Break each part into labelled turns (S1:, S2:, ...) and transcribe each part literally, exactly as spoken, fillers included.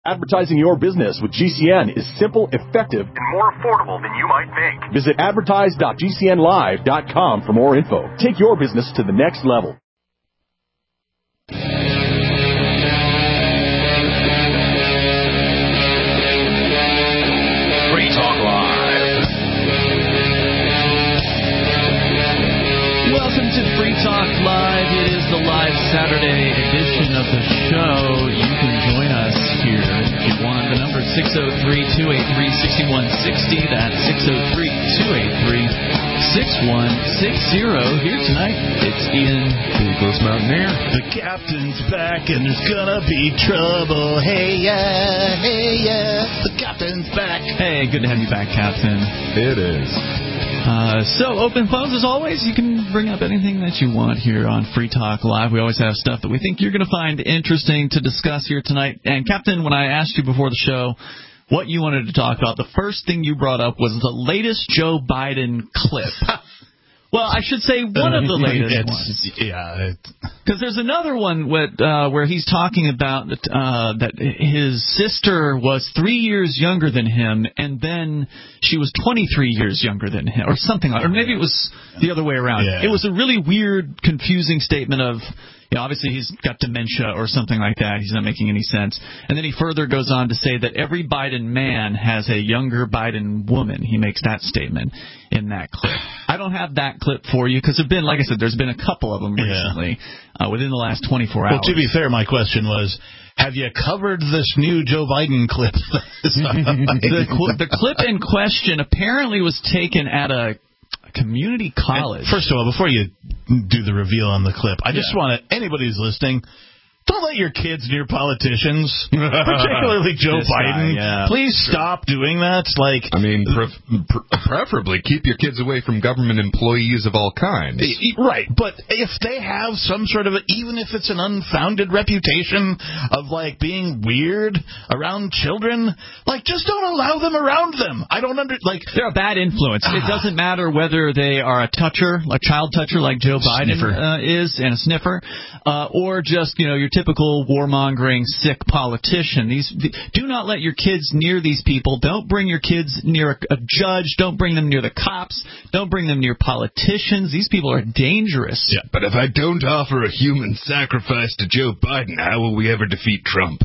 S1: Advertising your business with G C N is simple, effective,
S2: and more affordable than you might think.
S1: Visit advertise dot g c n live dot com for more info. Take your business to the next level.
S2: Free Talk Live.
S3: Welcome to Free Talk Live. It is the live Saturday edition of the show. You can join us here if you want. The number is six oh three, two eight three, six one six oh. That's six oh three, two eight three, six one six oh. Here tonight, it's Ian, Douglas Mountaineer.
S4: The captain's back and there's gonna be trouble. Hey, yeah, hey, yeah. The captain's back.
S3: Hey, good to have you back, Captain.
S5: It is.
S3: Uh, so, open phones as always. You can bring up anything that you want here on Free Talk Live. We always have stuff that we think you're going to find interesting to discuss here tonight. And, Captain, when I asked you before the show what you wanted to talk about, the first thing you brought up was the latest Joe Biden clip. Well, I should say one of the latest
S4: it's,
S3: ones.
S4: Yeah.
S3: Because there's another one with, uh, where he's talking about that, uh, that his sister was three years younger than him, and then she was twenty-three years younger than him, or something like that. Or maybe it was the other way around.
S4: Yeah.
S3: It was a really weird, confusing statement of, you know, obviously he's got dementia or something like that. He's not making any sense. And then he further goes on to say that every Biden man has a younger Biden woman. He makes that statement in that clip. I don't have that clip for you because there've been, like I said, there's been a couple of them recently yeah. uh, within the last twenty-four hours.
S4: Well, to be fair, my question was, have you covered this new Joe Biden clip?
S3: the, cl- the clip in question apparently was taken at a community college.
S4: And first of all, before you do the reveal on the clip, I just
S3: yeah.
S4: want to, anybody who's listening, don't let your kids near politicians, particularly Joe
S3: this
S4: Biden.
S3: Guy, yeah.
S4: Please stop doing that. Like,
S5: I mean, pre- pre- preferably keep your kids away from government employees of all kinds.
S4: Right, but if they have some sort of, a, even if it's an unfounded reputation of, like, being weird around children, like, just don't allow them around them. I don't under, like...
S3: They're a bad influence. It doesn't matter whether they are a toucher, a child toucher like Joe Biden uh, is, and a sniffer, uh, or just, you know, your typical warmongering, sick politician. These the, do not let your kids near these people. Don't bring your kids near a, a judge. Don't bring them near the cops. Don't bring them near politicians. These people are dangerous.
S5: Yeah, but if I don't offer a human sacrifice to Joe Biden, how will we ever defeat Trump?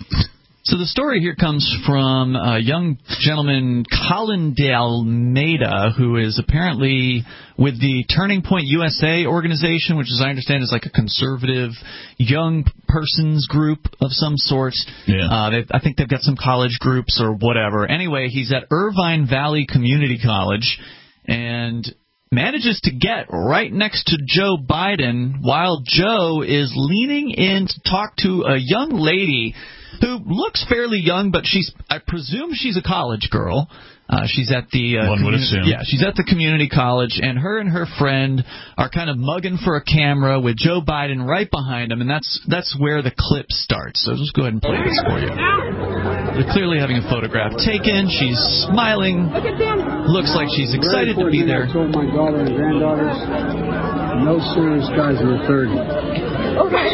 S3: So the story here comes from a young gentleman, Colin De Almeida, who is apparently with the Turning Point U S A organization, which, as I understand, is like a conservative young persons group of some sort.
S4: Yeah.
S3: Uh, they, I think they've got some college groups or whatever. Anyway, he's at Irvine Valley Community College and manages to get right next to Joe Biden while Joe is leaning in to talk to a young lady who looks fairly young, but she's, I presume she's a college girl. Uh, she's at the uh,
S4: one would
S3: communi-
S4: assume.
S3: Yeah, she's at the community college, and her and her friend are kind of mugging for a camera with Joe Biden right behind them, and that's that's where the clip starts. So just go ahead and play this for you. They're clearly having a photograph taken. She's smiling. Looks like she's excited to be there.
S6: I told my daughter and granddaughters, no serious guys in the thirties.
S7: Okay.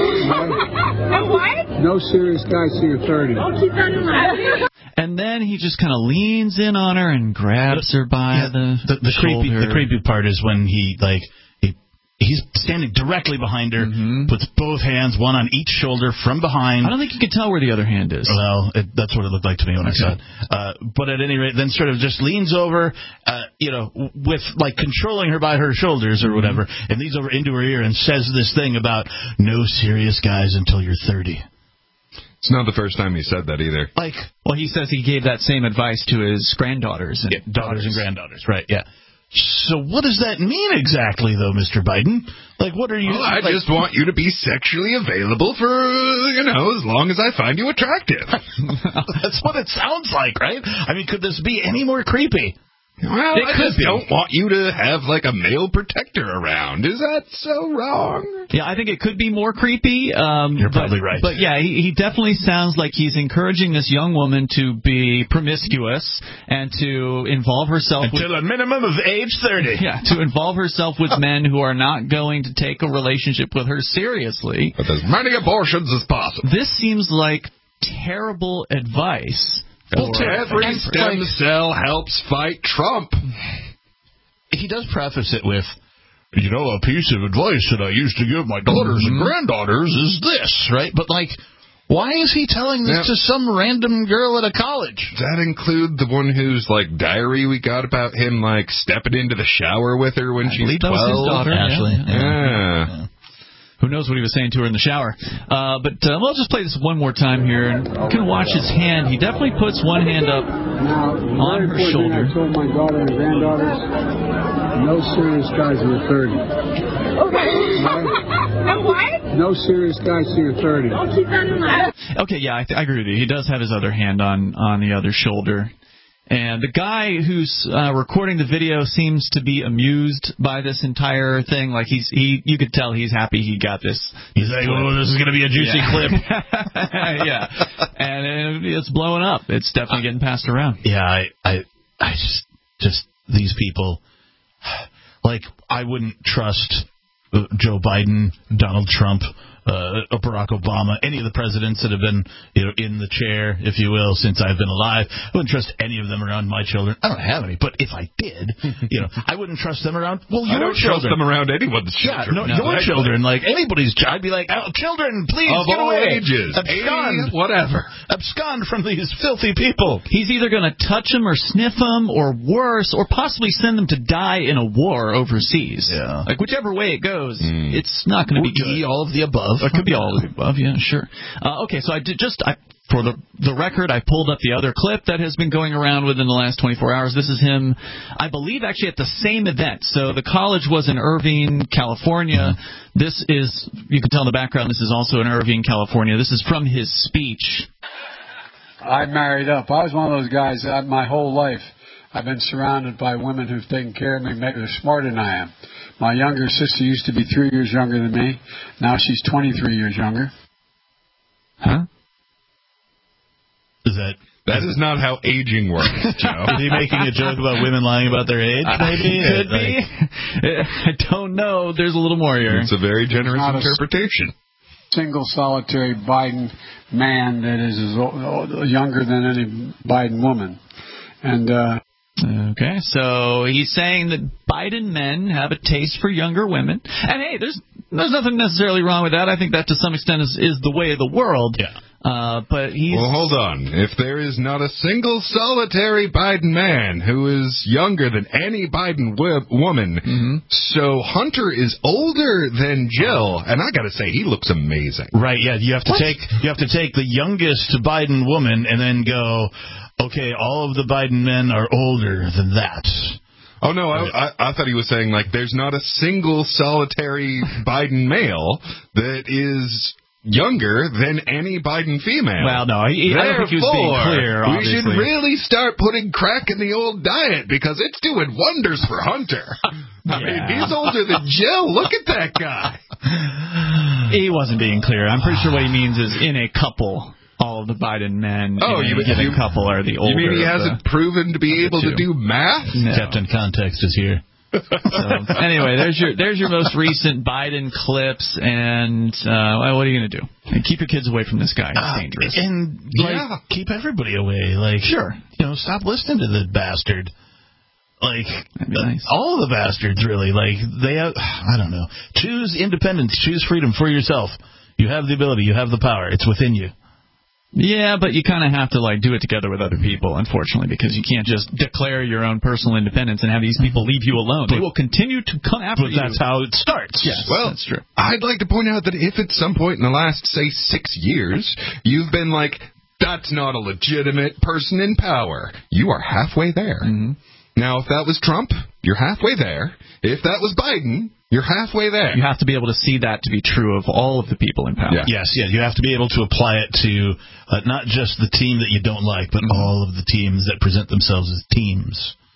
S7: And what?
S6: No serious guys in your thirties.
S7: I'll keep that in mind.
S3: And then he just kind of leans in on her and grabs her by
S4: yeah,
S3: the,
S4: the, the creepy
S3: shoulder.
S4: the creepy part is when he like he he's standing directly behind her,
S3: mm-hmm.
S4: puts both hands, one on each shoulder from behind.
S3: I don't think you can tell where the other hand is.
S4: Well, it, that's what it looked like to me when
S3: okay.
S4: I saw it. Uh, but at any rate, then sort of just leans over, uh, you know, with like controlling her by her shoulders or whatever, mm-hmm. and leans over into her ear and says this thing about no serious guys until you're thirty.
S5: It's not the first time he said that either.
S4: Like,
S3: well, he says he gave that same advice to his granddaughters and
S4: yeah, daughters and granddaughters, right? Yeah. So what does that mean exactly, though, Mister Biden? Like, what are you...
S5: Well, I
S4: like,
S5: just want you to be sexually available for, you know, as long as I find you attractive.
S4: That's what it sounds like, right? I mean, could this be any more creepy?
S5: Well,
S3: it
S5: I
S3: could
S5: just
S3: be.
S5: don't want you to have, like, a male protector around. Is that so wrong?
S3: Yeah, I think it could be more creepy. Um,
S4: You're
S3: but,
S4: probably right.
S3: But, yeah, he, he definitely sounds like he's encouraging this young woman to be promiscuous and to involve herself
S4: Until
S3: with...
S4: a minimum of age thirty.
S3: Yeah, to involve herself with men who are not going to take a relationship with her seriously.
S5: But as many abortions as possible.
S3: This seems like terrible advice.
S5: Well,
S3: for
S5: every
S3: every-
S5: stem cell helps fight Trump.
S4: He does preface it with, you know, a piece of advice that I used to give my daughters
S3: Mm-hmm.
S4: and granddaughters is this, right? But, like, why is he telling this
S5: Now,
S4: to some random girl at a college?
S5: Does that include the one whose, like, diary we got about him, like, stepping into the shower with her when
S3: I
S5: she's
S3: believe that was his
S5: twelve?
S3: daughter, yeah.
S4: Ashley.
S5: Yeah.
S4: Yeah.
S3: Who knows what he was saying to her in the shower. Uh, but uh, we'll just play this one more time here. And you can watch his hand. He definitely puts one hand up
S6: Now, the
S3: on her
S6: very important
S3: shoulder.
S6: thing I told my daughter and granddaughters, no serious guys in their thirties.
S7: Okay. And what?
S6: No serious guys in your thirties.
S7: I'll keep that in mind.
S3: Okay, yeah, I, th- I agree with you. He does have his other hand on, on the other shoulder. And the guy who's uh, recording the video seems to be amused by this entire thing. Like he's he, you could tell he's happy he got this.
S4: He's like, oh, this is going to be a juicy
S3: Yeah.
S4: clip.
S3: Yeah, and it, it's blowing up. It's definitely getting passed around.
S4: Yeah, I, I, I just, just these people. Like, I wouldn't trust uh, Joe Biden, Donald Trump, uh, Barack Obama, any of the presidents that have been, you know, in the chair, if you will, since I've been alive. I wouldn't trust any of them around my children. I don't have any, but if I did, you know, I wouldn't trust them around. Well, your
S5: I don't
S4: children.
S5: trust them around anyone's
S4: Yeah,
S5: children.
S4: no, your children, like anybody's child. I'd be like, oh, children, please
S5: Of
S4: get
S5: all
S4: away.
S5: ages.
S4: Abscond.
S5: eighty, whatever.
S4: Abscond from these filthy people.
S3: He's either going to touch them or sniff them, or worse, or possibly send them to die in a war overseas.
S4: Yeah.
S3: Like whichever way it goes,
S5: Mm.
S3: it's not going to be
S4: Or
S3: good.
S4: E, all of the above.
S3: It could be all of the above, yeah, sure. Uh, okay, so I did just I, for the the record, I pulled up the other clip that has been going around within the last twenty-four hours. This is him, I believe, actually at the same event. So the college was in Irvine, California. Mm-hmm. This is, you can tell in the background, this is also in Irvine, California. This is from his speech.
S6: I married up. I was one of those guys that my whole life I've been surrounded by women who've taken care of me, maybe they're smarter than I am. My younger sister used to be three years younger than me. Now she's twenty-three years younger.
S3: Huh?
S4: Is that
S5: That is not how aging works, Joe.
S4: Is he making a joke about women lying about their age? Maybe
S3: Could
S4: Like,
S3: be. I don't know. There's a little more here.
S5: It's a very generous
S6: Not a-
S5: interpretation.
S6: Single solitary Biden man that is as old, younger than any Biden woman. And uh,
S3: Okay, so he's saying that Biden men have a taste for younger women, and hey, there's there's nothing necessarily wrong with that. I think that to some extent is, is the way of the world.
S4: Yeah.
S3: Uh, but he's
S5: Well, hold on. If there is not a single solitary Biden man who is younger than any Biden wo- woman,
S3: Mm-hmm.
S5: so Hunter is older than Jill, and I gotta say, he looks amazing.
S4: right? Yeah, you have to take you have to take the youngest Biden woman and then go, okay, all of the Biden men are older than that.
S5: Oh, no, I, I, I thought he was saying, like, there's not a single solitary Biden male that is younger than any Biden female.
S3: well, no, he, I don't think he was being
S5: Therefore,
S3: clear.
S5: we
S3: Obviously,
S5: should really start putting crack in the old diet because it's doing wonders for Hunter. I mean,
S3: Yeah.
S5: he's older than Jill. Look at that guy.
S3: he wasn't being clear. I'm pretty sure what he means is in a couple. All of the Biden men
S5: Oh,
S3: in
S5: you-
S3: a given
S5: you-
S3: couple are the older.
S5: You mean he
S3: of the-
S5: hasn't proven to be able to
S3: two.
S5: do math?
S3: No.
S4: Captain Context is here.
S3: So, anyway, there's your there's your most recent Biden clips, and uh, well, what are you going to do? Keep your kids away from this guy. He's
S4: Uh,
S3: dangerous.
S4: and like,
S5: Yeah.
S4: keep everybody away. Like,
S3: Sure.
S4: you know, stop listening to the bastard. Like,
S3: That'd be nice.
S4: all the bastards, really. Like, they have, I don't know. Choose independence. Choose freedom for yourself. You have the ability. You have the power. It's within you.
S3: Yeah, but you kind of have to like do it together with other people, unfortunately, because you can't just declare your own personal independence and have these people leave you alone. They will continue to come after
S4: But
S3: you.
S4: that's how it starts.
S3: Yes,
S5: Well,
S3: that's true.
S5: I'd like to point out that if at some point in the last, say, six years, you've been like, that's not a legitimate person in power, you are halfway there.
S3: Mm-hmm.
S5: Now, if that was Trump, you're halfway there. If that was Biden, you're halfway there.
S3: You have to be able to see that to be true of all of the people in power.
S5: Yeah.
S4: Yes, yeah, you have to be able to apply it to uh, not just the team that you don't like, but all of the teams that present themselves as teams.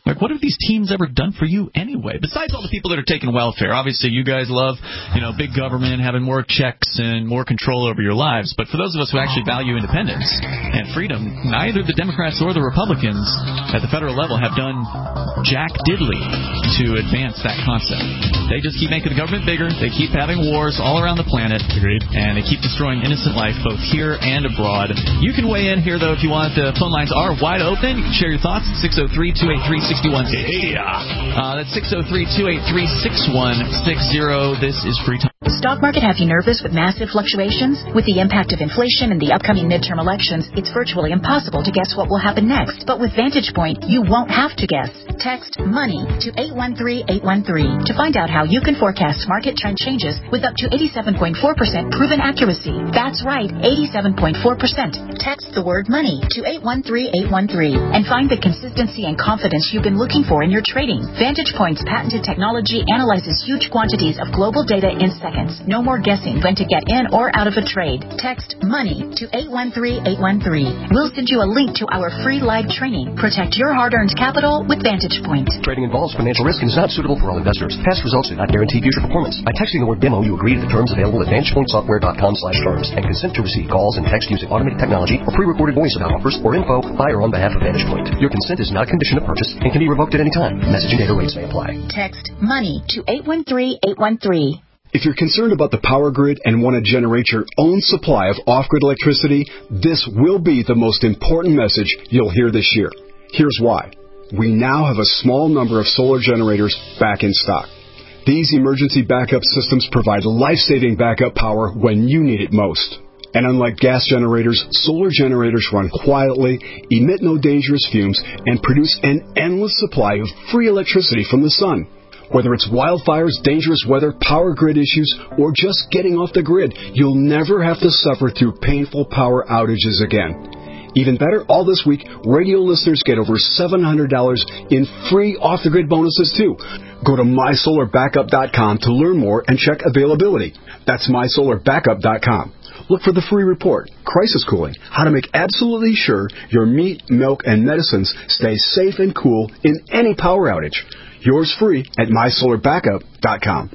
S3: Like, what have these teams ever done for you anyway? Besides all the people that are taking welfare. Obviously, you guys love, you know, big government, having more checks and more control over your lives. But for those of us who actually value independence and freedom, neither the Democrats or the Republicans at the federal level have done jack diddly to advance that concept. They just keep making the government bigger. They keep having wars all around the planet.
S4: Agreed.
S3: And they keep destroying innocent life both here and abroad. You can weigh in here, though, if you want. The phone lines are wide open. You can share your thoughts at six oh three, two eight three, six one six zero. Uh, that's six oh three, two eight three, six one six zero. This is Free Talk.
S8: The stock market have you nervous with massive fluctuations? With the impact of inflation and the upcoming midterm elections, it's virtually impossible to guess what will happen next. But with Vantage Point, you won't have to guess. Text MONEY to eight one three eight one three to find out how you can forecast market trend changes with up to eighty-seven point four percent proven accuracy. That's right, eighty-seven point four percent. Text the word MONEY to eight one three eight one three and find the consistency and confidence you've been looking for in your trading. Vantage Point's patented technology analyzes huge quantities of global data in seconds. No more guessing when to get in or out of a trade. Text MONEY to eight one three eight one three. We'll send you a link to our free live training. Protect your hard-earned capital with Vantage Point.
S9: Trading involves financial risk and is not suitable for all investors. Past results do not guarantee future performance. By texting the word demo, you agree to the terms available at vantage point software dot com slash terms and consent to receive calls and text using automated technology or pre-recorded voice about offers or info by or on behalf of Vantage Point. Your consent is not a condition of purchase and can be revoked at any time. Message and data rates may apply.
S8: Text MONEY to eight one three eight one three.
S10: If you're concerned about the power grid and want to generate your own supply of off-grid electricity, this will be the most important message you'll hear this year. Here's why. We now have a small number of solar generators back in stock. These emergency backup systems provide life-saving backup power when you need it most. And unlike gas generators, solar generators run quietly, emit no dangerous fumes, and produce an endless supply of free electricity from the sun. Whether it's wildfires, dangerous weather, power grid issues, or just getting off the grid, you'll never have to suffer through painful power outages again. Even better, all this week, radio listeners get over seven hundred dollars in free off-the-grid bonuses, too. Go to my solar backup dot com to learn more and check availability. That's my solar backup dot com. Look for the free report, Crisis Cooling, how to make absolutely sure your meat, milk, and medicines stay safe and cool in any power outage. Yours free at my solar backup dot com.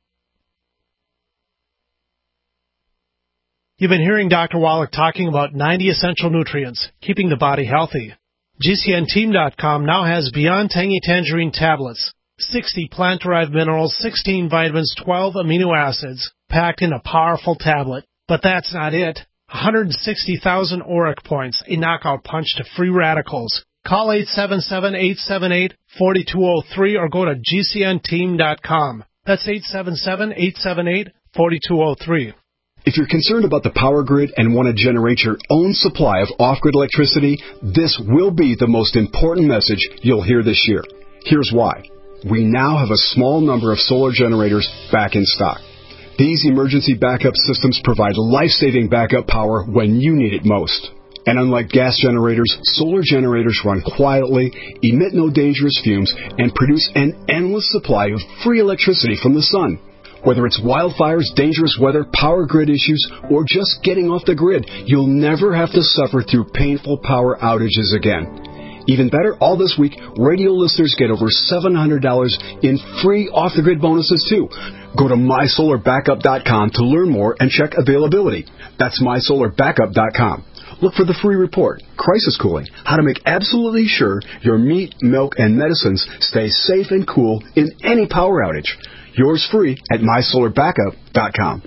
S11: You've been hearing Doctor Wallach talking about ninety essential nutrients, keeping the body healthy. G C N team dot com now has Beyond Tangy Tangerine tablets, sixty plant-derived minerals, sixteen vitamins, twelve amino acids, packed in a powerful tablet. But that's not it. one hundred sixty thousand auric points, a knockout punch to free radicals. Call eight seven seven, eight seven eight, four two zero three or go to G C N team dot com. That's eight seven seven, eight seven eight, four two zero three.
S10: If you're concerned about the power grid and want to generate your own supply of off-grid electricity, this will be the most important message you'll hear this year. Here's why. We now have a small number of solar generators back in stock. These emergency backup systems provide life-saving backup power when you need it most. And unlike gas generators, solar generators run quietly, emit no dangerous fumes, and produce an endless supply of free electricity from the sun. Whether it's wildfires, dangerous weather, power grid issues, or just getting off the grid, you'll never have to suffer through painful power outages again. Even better, all this week, radio listeners get over seven hundred dollars in free off-the-grid bonuses, too. Go to my solar backup dot com to learn more and check availability. That's my solar backup dot com. Look for the free report, Crisis Cooling, how to make absolutely sure your meat, milk, and medicines stay safe and cool in any power outage. Yours free at my solar backup dot com.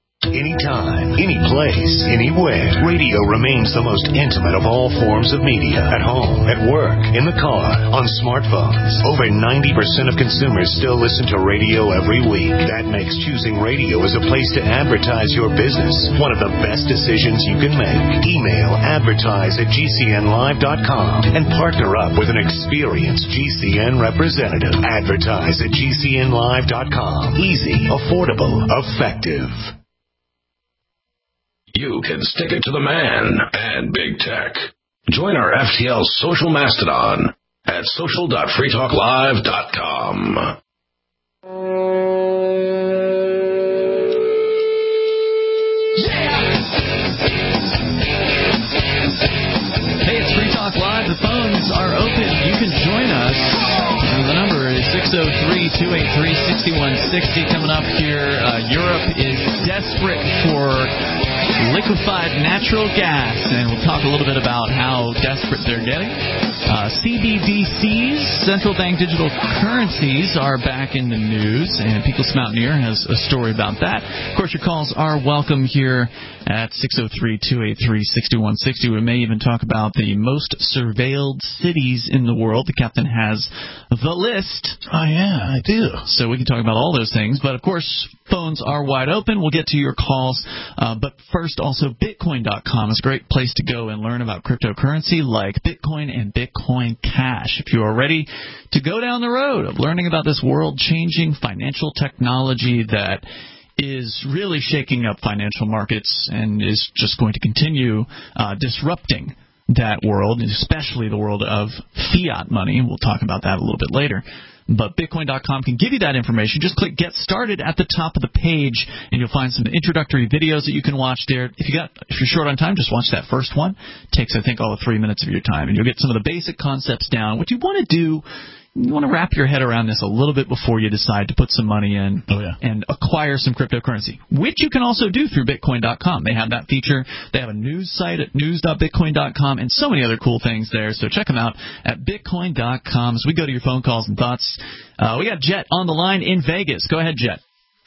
S12: Anytime, any place, anywhere. Radio remains the most intimate of all forms of media. At home, at work, in the car, on smartphones. Over ninety percent of consumers still listen to radio every week. That makes choosing radio as a place to advertise your business one of the best decisions you can make. Email advertise at G C N live dot com and partner up with an experienced G C N representative. Advertise at G C N live dot com. Easy, affordable, effective.
S2: You can stick it to the man and big tech. Join our F T L social mastodon at social dot free talk live dot com.
S3: Hey, it's Free Talk Live. The phones are open. You can join us. oh three, two eight three, six one six oh. Coming up here, uh, Europe is desperate for liquefied natural gas, and we'll talk a little bit about how desperate they're getting. Uh, C B D Cs, central bank digital currencies, are back in the news, and Pecos Mountaineer has a story about that. Of course, your calls are welcome here at six oh three, two eight three, six one six oh. We may even talk about the most surveilled cities in the world. The captain has the list.
S4: Oh, yeah, I do.
S3: So we can talk about all those things. But, of course, phones are wide open. We'll get to your calls. Uh, but first, also, Bitcoin dot com is a great place to go and learn about cryptocurrency like Bitcoin and Bitcoin Cash. If you are ready to go down the road of learning about this world-changing financial technology that is really shaking up financial markets and is just going to continue uh, disrupting that world, especially the world of fiat money. We'll talk about that a little bit later. But Bitcoin dot com can give you that information. Just click Get Started at the top of the page, and you'll find some introductory videos that you can watch there. If you got, if you're short on time, just watch that first one. It takes, I think, all of three minutes of your time, and you'll get some of the basic concepts down. What you want to do, you want to wrap your head around this a little bit before you decide to put some money in
S4: oh, yeah.
S3: and acquire some cryptocurrency, which you can also do through Bitcoin dot com. They have that feature. They have a news site at news dot bitcoin dot com and so many other cool things there. So check them out at Bitcoin dot com. As we go to your phone calls and thoughts, uh, we got Jet on the line in Vegas. Go ahead, Jet.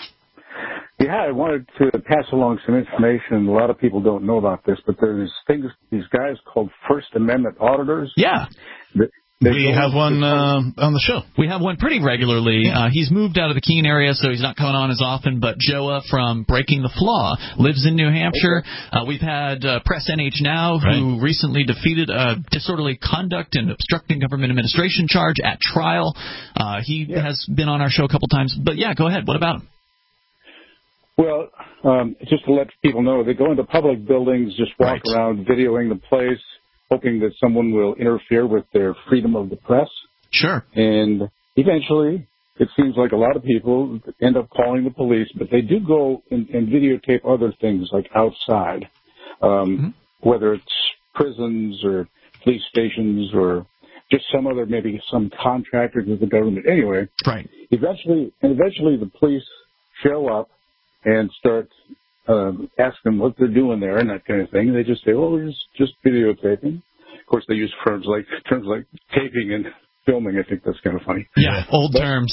S13: Yeah, I wanted to pass along some information. A lot of people don't know about this, but there's things, these guys called First Amendment auditors.
S3: Yeah.
S13: That,
S4: We have one uh, on the show.
S3: We have one pretty regularly. Yeah. Uh, he's moved out of the Keene area, so he's not coming on as often. But Joa from Breaking the Flaw lives in New Hampshire. Uh, we've had uh, Press N H Now, who right. recently defeated a disorderly conduct and obstructing government administration charge at trial. Uh, he yeah. has been on our show a couple times. But, yeah, go ahead. What about him?
S13: Well, um, just to let people know, they go into public buildings, just walk right. around videoing the place, hoping that someone will interfere with their freedom of the press.
S3: Sure.
S13: And eventually, it seems like a lot of people end up calling the police, but they do go and, and videotape other things like outside, um, mm-hmm. whether it's prisons or police stations or just some other, maybe some contractor with the government. Anyway,
S3: right.
S13: Eventually, and eventually the police show up and start Um, ask them what they're doing there and that kind of thing. And they just say, "Oh, we're just, just videotaping." Of course, they use terms like terms like taping and filming. I think that's kind of funny.
S3: Yeah, old
S13: but,
S3: terms.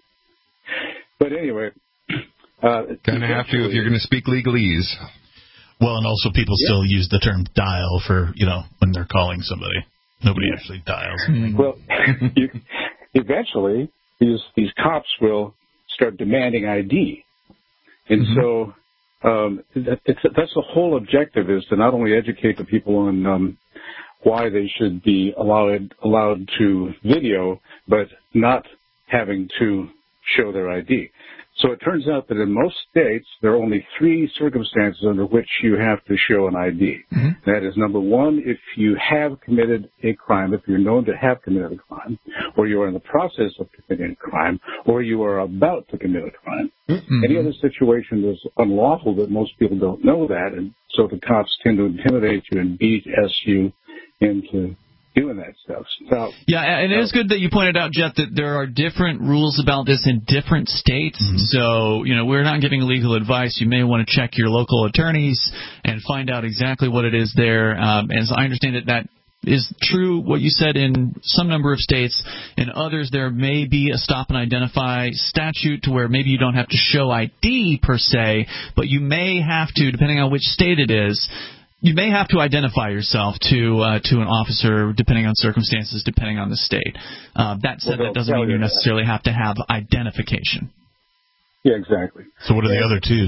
S13: But anyway, uh,
S5: kind of have to if you're going to speak legalese.
S4: Well, and also people yeah. still use the term dial for, you know, when they're calling somebody. Nobody yeah. actually dials.
S13: Well, you, eventually these these cops will start demanding I D, and mm-hmm. so. Um, it's, that's the whole objective, is to not only educate the people on um, why they should be allowed allowed to video, but not having to show their I D. So it turns out that in most states, there are only three circumstances under which you have to show an I D. Mm-hmm. That is, number one, if you have committed a crime, if you're known to have committed a crime, or you are in the process of committing a crime, or you are about to commit a crime. Mm-hmm. Any other situation is unlawful, but most people don't know that, and so the cops tend to intimidate you and B S you into doing that stuff. So,
S3: yeah, and it is good that you pointed out, Jet, that there are different rules about this in different states. Mm-hmm. So, you know, we're not giving legal advice. You may want to check your local attorneys and find out exactly what it is there. Um, as I understand it, that is true what you said in some number of states. In others, there may be a stop and identify statute to where maybe you don't have to show I D per se, but you may have to, depending on which state it is, you may have to identify yourself to uh, to an officer, depending on circumstances, depending on the state. Uh, that said,
S13: well,
S3: that doesn't mean you necessarily have to have identification.
S13: Yeah, exactly.
S4: So what are the other two?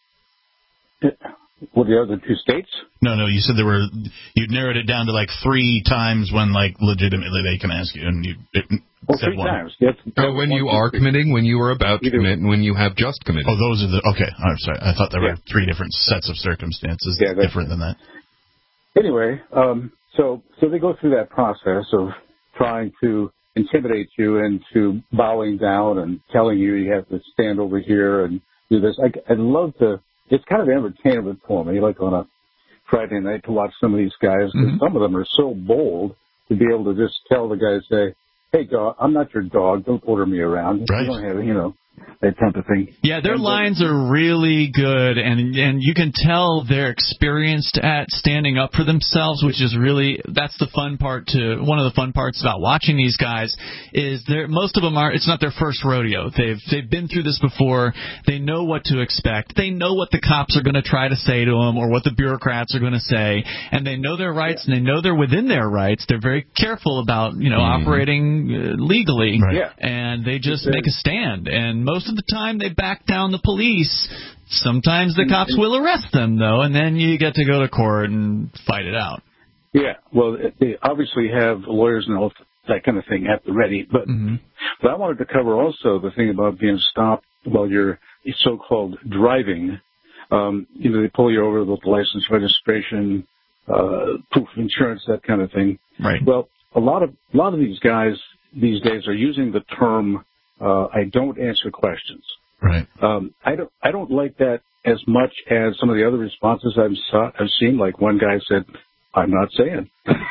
S13: Uh, what are the other two states?
S4: No, no, you said there were, you narrowed it down to like three times when like legitimately they can ask you, and you it
S13: well,
S4: said
S13: three
S4: one.
S13: times. Yes.
S5: So when you are committing, when you are about to commit, and when you have just committed.
S4: Oh, those are the, okay, I'm sorry. I thought there
S13: yeah.
S4: were three different sets of circumstances
S13: yeah,
S4: different than that.
S13: Anyway, um, so so they go through that process of trying to intimidate you into bowing down and telling you you have to stand over here and do this. I, I'd love to, it's kind of entertainment for me, like on a Friday night, to watch some of these guys, because mm-hmm. some of them are so bold to be able to just tell the guy, say, hey, dog, I'm not your dog. Don't order me around.
S4: Right.
S13: You don't have, you know, that type of thing.
S3: Yeah, their
S13: and
S3: lines then, are really good, and and you can tell they're experienced at standing up for themselves, which is really, that's the fun part to, one of the fun parts about watching these guys is they're, most of them are, it's not their first rodeo. They've they've been through this before. They know what to expect. They know what the cops are going to try to say to them or what the bureaucrats are going to say, and they know their rights, yeah. and they know they're within their rights. They're very careful about, you know, mm. operating uh, legally,
S13: right. yeah.
S3: and they just make a stand, and most of the time they back down the police. Sometimes the cops will arrest them, though, and then you get to go to court and fight it out.
S13: Yeah, well, they obviously have lawyers and all that kind of thing at the ready, but, mm-hmm. but I wanted to cover also the thing about being stopped while you're so-called driving. Um, you know, they pull you over with license, registration, uh, proof of insurance, that kind of thing.
S3: Right.
S13: Well, a lot of a lot of these guys these days are using the term Uh, I don't answer questions.
S4: Right.
S13: Um, I don't. I don't like that as much as some of the other responses I've saw, I've seen. Like one guy said, "I'm not saying."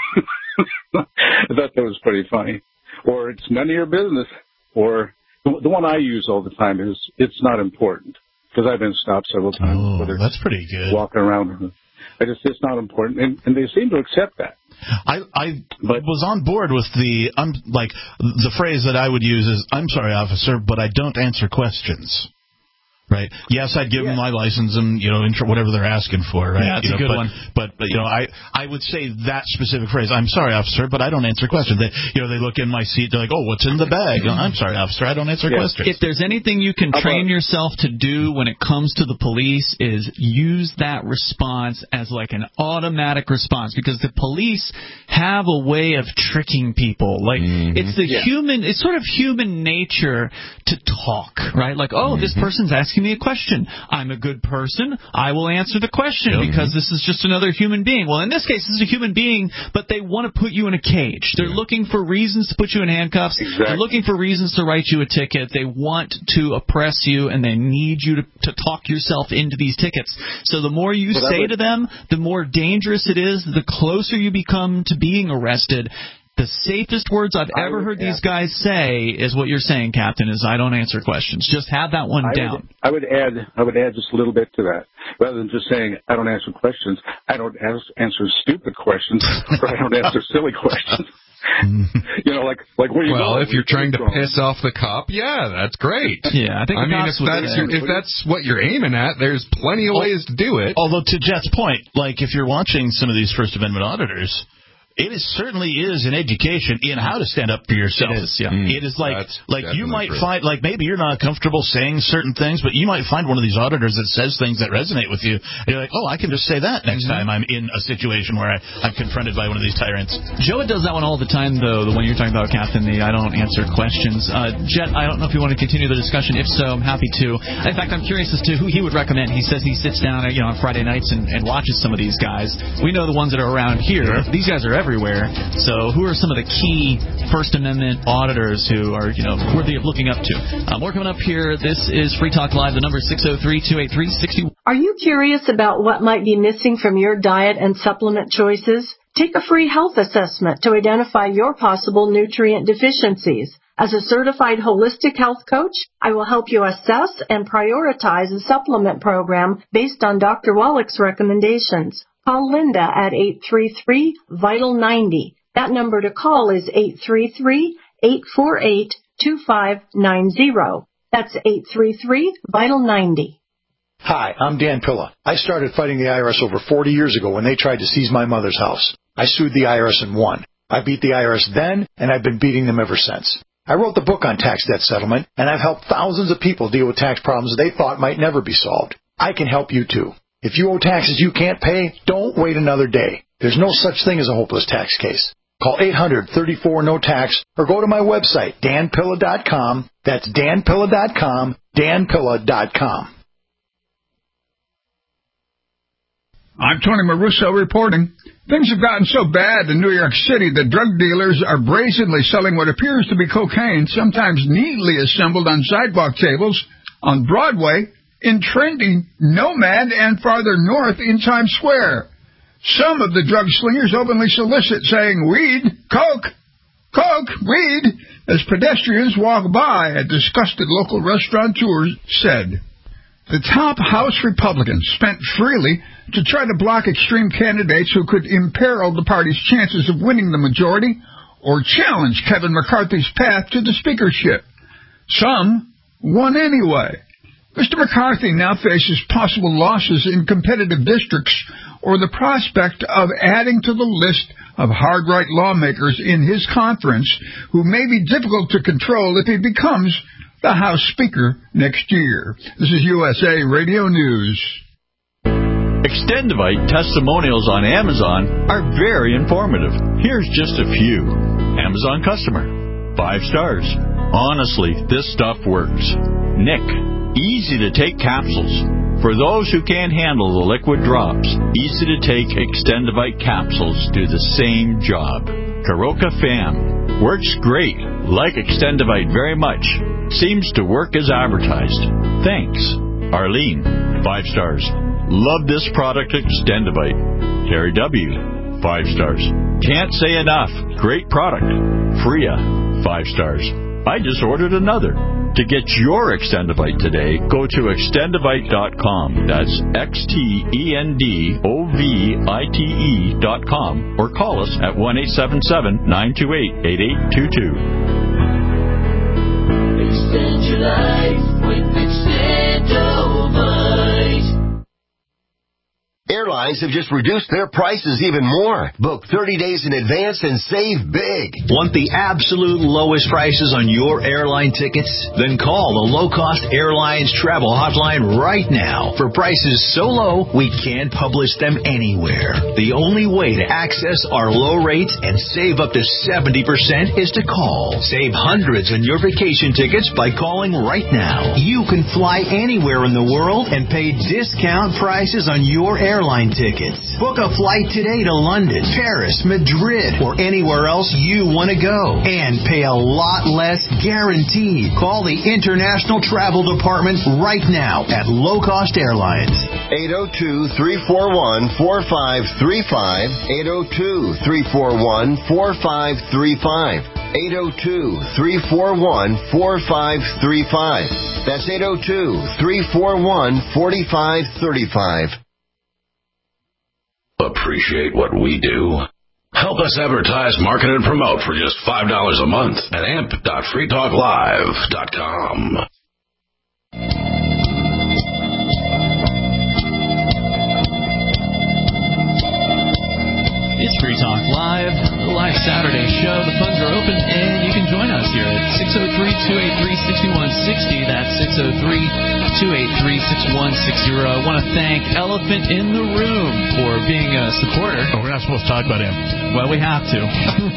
S13: I thought that was pretty funny. Or it's none of your business. Or the, the one I use all the time is it's not important because I've been stopped several times.
S4: Oh, that's pretty good.
S13: Walking around. I just it's not important, and, and they seem to accept that.
S4: I I but, was on board with the um, like the phrase that I would use is "I'm sorry, officer, but I don't answer questions." Right. Yes, I'd give yeah. them my license and, you know, intro, whatever they're asking for. Right.
S3: Yeah, that's
S4: you know,
S3: a good
S4: but,
S3: one.
S4: But, but, you know, I, I would say that specific phrase. I'm sorry, officer, but I don't answer questions. They, you know, they look in my seat. They're like, oh, what's in the bag? I'm sorry, officer, I don't answer
S3: yeah.
S4: questions.
S3: If there's anything you can train yourself to do when it comes to the police is use that response as like an automatic response, because the police have a way of tricking people. Like mm-hmm. it's the yeah. human, it's sort of human nature to talk, right? Like, oh, mm-hmm. this person's asking me a question. I'm a good person. I will answer the question yep. because this is just another human being. Well, in this case, this is a human being, but they want to put you in a cage. They're yeah. looking for reasons to put you in handcuffs.
S13: Exactly.
S3: They're looking for reasons to write you a ticket. They want to oppress you, and they need you to, to talk yourself into these tickets. So the more you well, say would... to them, the more dangerous it is, the closer you become to being arrested. The safest words I've I ever heard these guys say is what you're saying, Captain, is I don't answer questions. Just have that one
S13: I
S3: down.
S13: Would, I would add I would add just a little bit to that. Rather than just saying I don't answer questions, I don't ask, answer stupid questions, or I don't answer silly questions. You know, like like where you
S5: well,
S13: go.
S5: if you're trying to piss off the cop, yeah, that's great.
S3: Yeah, I think.
S5: I mean, if that's your, if that's what you're aiming at, there's plenty of ways to do it.
S4: Although, to Jet's point, like if you're watching some of these First Amendment auditors, it is certainly is an education in how to stand up for yourself.
S3: It is, yeah.
S4: Mm, it is like like you might true. find, like maybe you're not comfortable saying certain things, but you might find one of these auditors that says things that resonate with you. And you're like, oh, I can just say that next mm-hmm. time I'm in a situation where I, I'm confronted by one of these tyrants.
S3: Joe does that one all the time, though, the one you're talking about, Captain, the I don't answer questions. Uh, Jet, I don't know if you want to continue the discussion. If so, I'm happy to. In fact, I'm curious as to who he would recommend. He says he sits down you know, on Friday nights and, and watches some of these guys. We know the ones that are around here. Sure. These guys are everywhere. So who are some of the key First Amendment auditors who are, you know, worthy of looking up to? Uh, more coming up here. This is Free Talk Live. The number is six oh three, two eight three, six oh one.
S14: Are you curious about what might be missing from your diet and supplement choices? Take a free health assessment to identify your possible nutrient deficiencies. As a certified holistic health coach, I will help you assess and prioritize a supplement program based on Doctor Wallach's recommendations. Call Linda at eight three three, vital ninety. That number to call is eight three three, eight four eight, two five nine zero. That's eight three three, vital ninety.
S15: Hi, I'm Dan Pilla. I started fighting the I R S over forty years ago when they tried to seize my mother's house. I sued the I R S and won. I beat the I R S then, and I've been beating them ever since. I wrote the book on tax debt settlement, and I've helped thousands of people deal with tax problems they thought might never be solved. I can help you too. If you owe taxes you can't pay, don't wait another day. There's no such thing as a hopeless tax case. Call eight hundred, thirty-four, no tax or go to my website, dan pilla dot com. That's dan pilla dot com, dan pilla dot com.
S16: I'm Tony Maruso reporting. Things have gotten so bad in New York City that drug dealers are brazenly selling what appears to be cocaine, sometimes neatly assembled on sidewalk tables on Broadway, in trendy Nomad and farther north in Times Square. Some of the drug slingers openly solicit, saying, weed, coke, coke, weed, as pedestrians walk by, a disgusted local restaurateur said. The top House Republicans spent freely to try to block extreme candidates who could imperil the party's chances of winning the majority or challenge Kevin McCarthy's path to the speakership. Some won anyway. Mister McCarthy now faces possible losses in competitive districts or the prospect of adding to the list of hard-right lawmakers in his conference who may be difficult to control if he becomes the House Speaker next year. This is U S A Radio News.
S17: Extendivite testimonials on Amazon are very informative. Here's just a few. Amazon customer. Five stars. Honestly, this stuff works. Nick. Easy to take capsules. For those who can't handle the liquid drops, easy to take Extendivite capsules do the same job. Karoka Fam. Works great. Like Extendivite very much. Seems to work as advertised. Thanks. Arlene. Five stars. Love this product, Extendivite. Terry W. Five stars. Can't say enough. Great product. Freya. Five stars. I just ordered another. To get your Extendivite today, go to extendivite dot com. That's X T E N D O V I T E dot com. Or call us at one eight seven seven, nine two eight, eight eight two two.
S18: Extend your life with Extendivite. Airlines have just reduced their prices even more. Book thirty days in advance and save big.
S19: Want the absolute lowest prices on your airline tickets? Then call the Low Cost Airlines Travel Hotline right now. For prices so low, we can't publish them anywhere. The only way to access our low rates and save up to seventy percent is to call. Save hundreds on your vacation tickets by calling right now. You can fly anywhere in the world and pay discount prices on your airline airline tickets. Book a flight today to London, Paris, Madrid, or anywhere else you want to go. And pay a lot less guaranteed. Call the International Travel Department right now at Low Cost Airlines.
S18: eight oh two, three four one, four five three five. eight oh two, three four one, four five three five. eight oh two, three four one, four five three five. That's eight oh two, three four one, four five three five.
S2: Appreciate what we do? Help us advertise, market, and promote for just five dollars a month at amp dot free talk live dot com.
S3: It's Free Talk Live, the live Saturday show. The phones are open, and you can join us here at six oh three, two eight three, six one six oh. That's six oh three, two eight three, six one six oh. I want to thank Elephant in the Room for being a supporter.
S4: Oh, we're not supposed to talk about him.
S3: Well, we have to.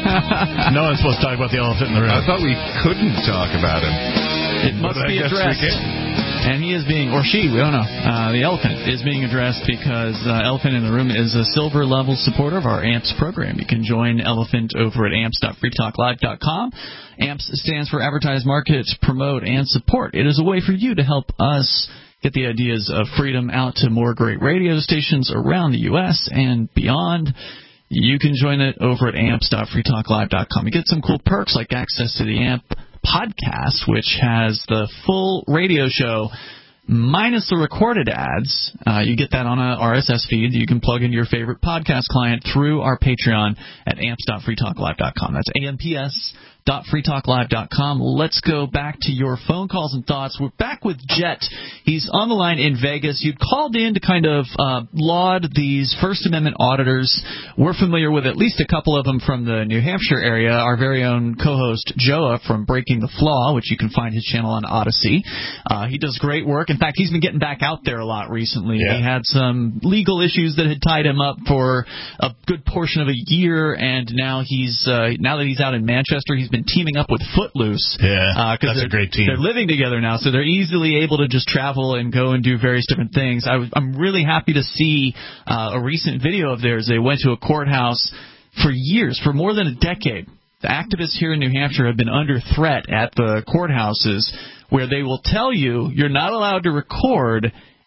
S4: No one's supposed to talk about the elephant in the room.
S5: I thought we couldn't talk about him.
S3: It must be addressed. And he is being, or she, we don't know, uh, the elephant is being addressed because uh, Elephant in the Room is a silver level supporter of our A M P S program. You can join Elephant over at amps dot free talk live dot com. A M P S stands for Advertise, Market, Promote, and Support. It is a way for you to help us get the ideas of freedom out to more great radio stations around the U S and beyond. You can join it over at amps dot free talk live dot com. You get some cool perks like access to the A M P podcast, which has the full radio show minus the recorded ads. Uh, you get that on a R S S feed. You can plug in your favorite podcast client through our Patreon at amps dot free talk live dot com. That's A M P S dot free talk live dot com. Let's go back to your phone calls and thoughts. We're back with Jet. He's on the line in Vegas. You'd called in to kind of uh, laud these First Amendment auditors. We're familiar with at least a couple of them from the New Hampshire area. Our very own co-host Joa from Breaking the Flaw, which you can find his channel on Odyssey. Uh, he does great work. In fact, he's been getting back out there a lot recently. Yeah. He had some legal issues that had tied him up for a good portion of a year, and now he's uh, now that he's out in Manchester, he's been teaming up with Footloose.
S4: Yeah, uh, that's a great team.
S3: They're living together now, so they're easily able to just travel and go and do various different things. I was, I'm really happy to see uh, a recent video of theirs. They went to a courthouse for years, for more than a decade. The activists here in New Hampshire have been under threat at the courthouses where they will tell you you're not allowed to record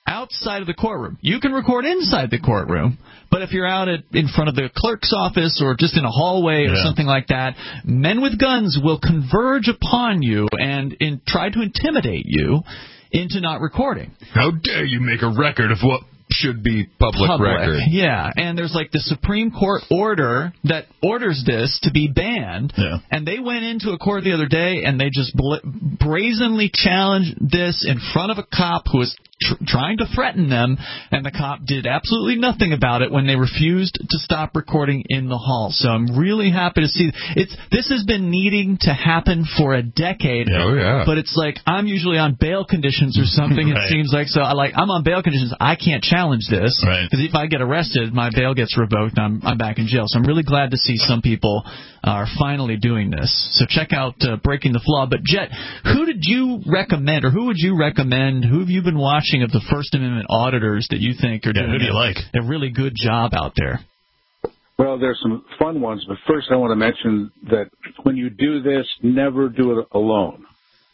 S3: outside of the courtroom. You can record inside the courtroom, but if you're out at, in front of the clerk's office or just in a hallway or
S4: Yeah.
S3: something like that, men with guns will converge upon you and in, try to intimidate you into not recording.
S5: How dare you make a record of what should be public,
S3: Public.
S5: record?
S3: Yeah, and there's like the Supreme Court order that orders this to be banned,
S4: Yeah.
S3: and they went into a court the other day and they just bla- brazenly challenged this in front of a cop who was tr- trying to threaten them, and the cop did absolutely nothing about it when they refused to stop recording in the hall. So I'm really happy to see it's this has been needing to happen for a decade.
S5: Oh, yeah.
S3: But it's like I'm usually on bail conditions or something.
S4: Right.
S3: It seems like so. I like I'm on bail conditions. I can't challenge this
S4: Right.
S3: because if I get arrested, my bail gets revoked. And I'm I'm back in jail. So I'm really glad to see some people are finally doing this. So check out uh, Breaking the Flaw. But Jet, who did you recommend, or who would you recommend? Who have you been watching of the First Amendment auditors that you think are
S4: Yeah,
S3: doing
S4: who do you
S3: a,
S4: like?
S3: a really good job out there?
S13: Well, there's some fun ones, but first I want to mention that when you do this, never do it alone.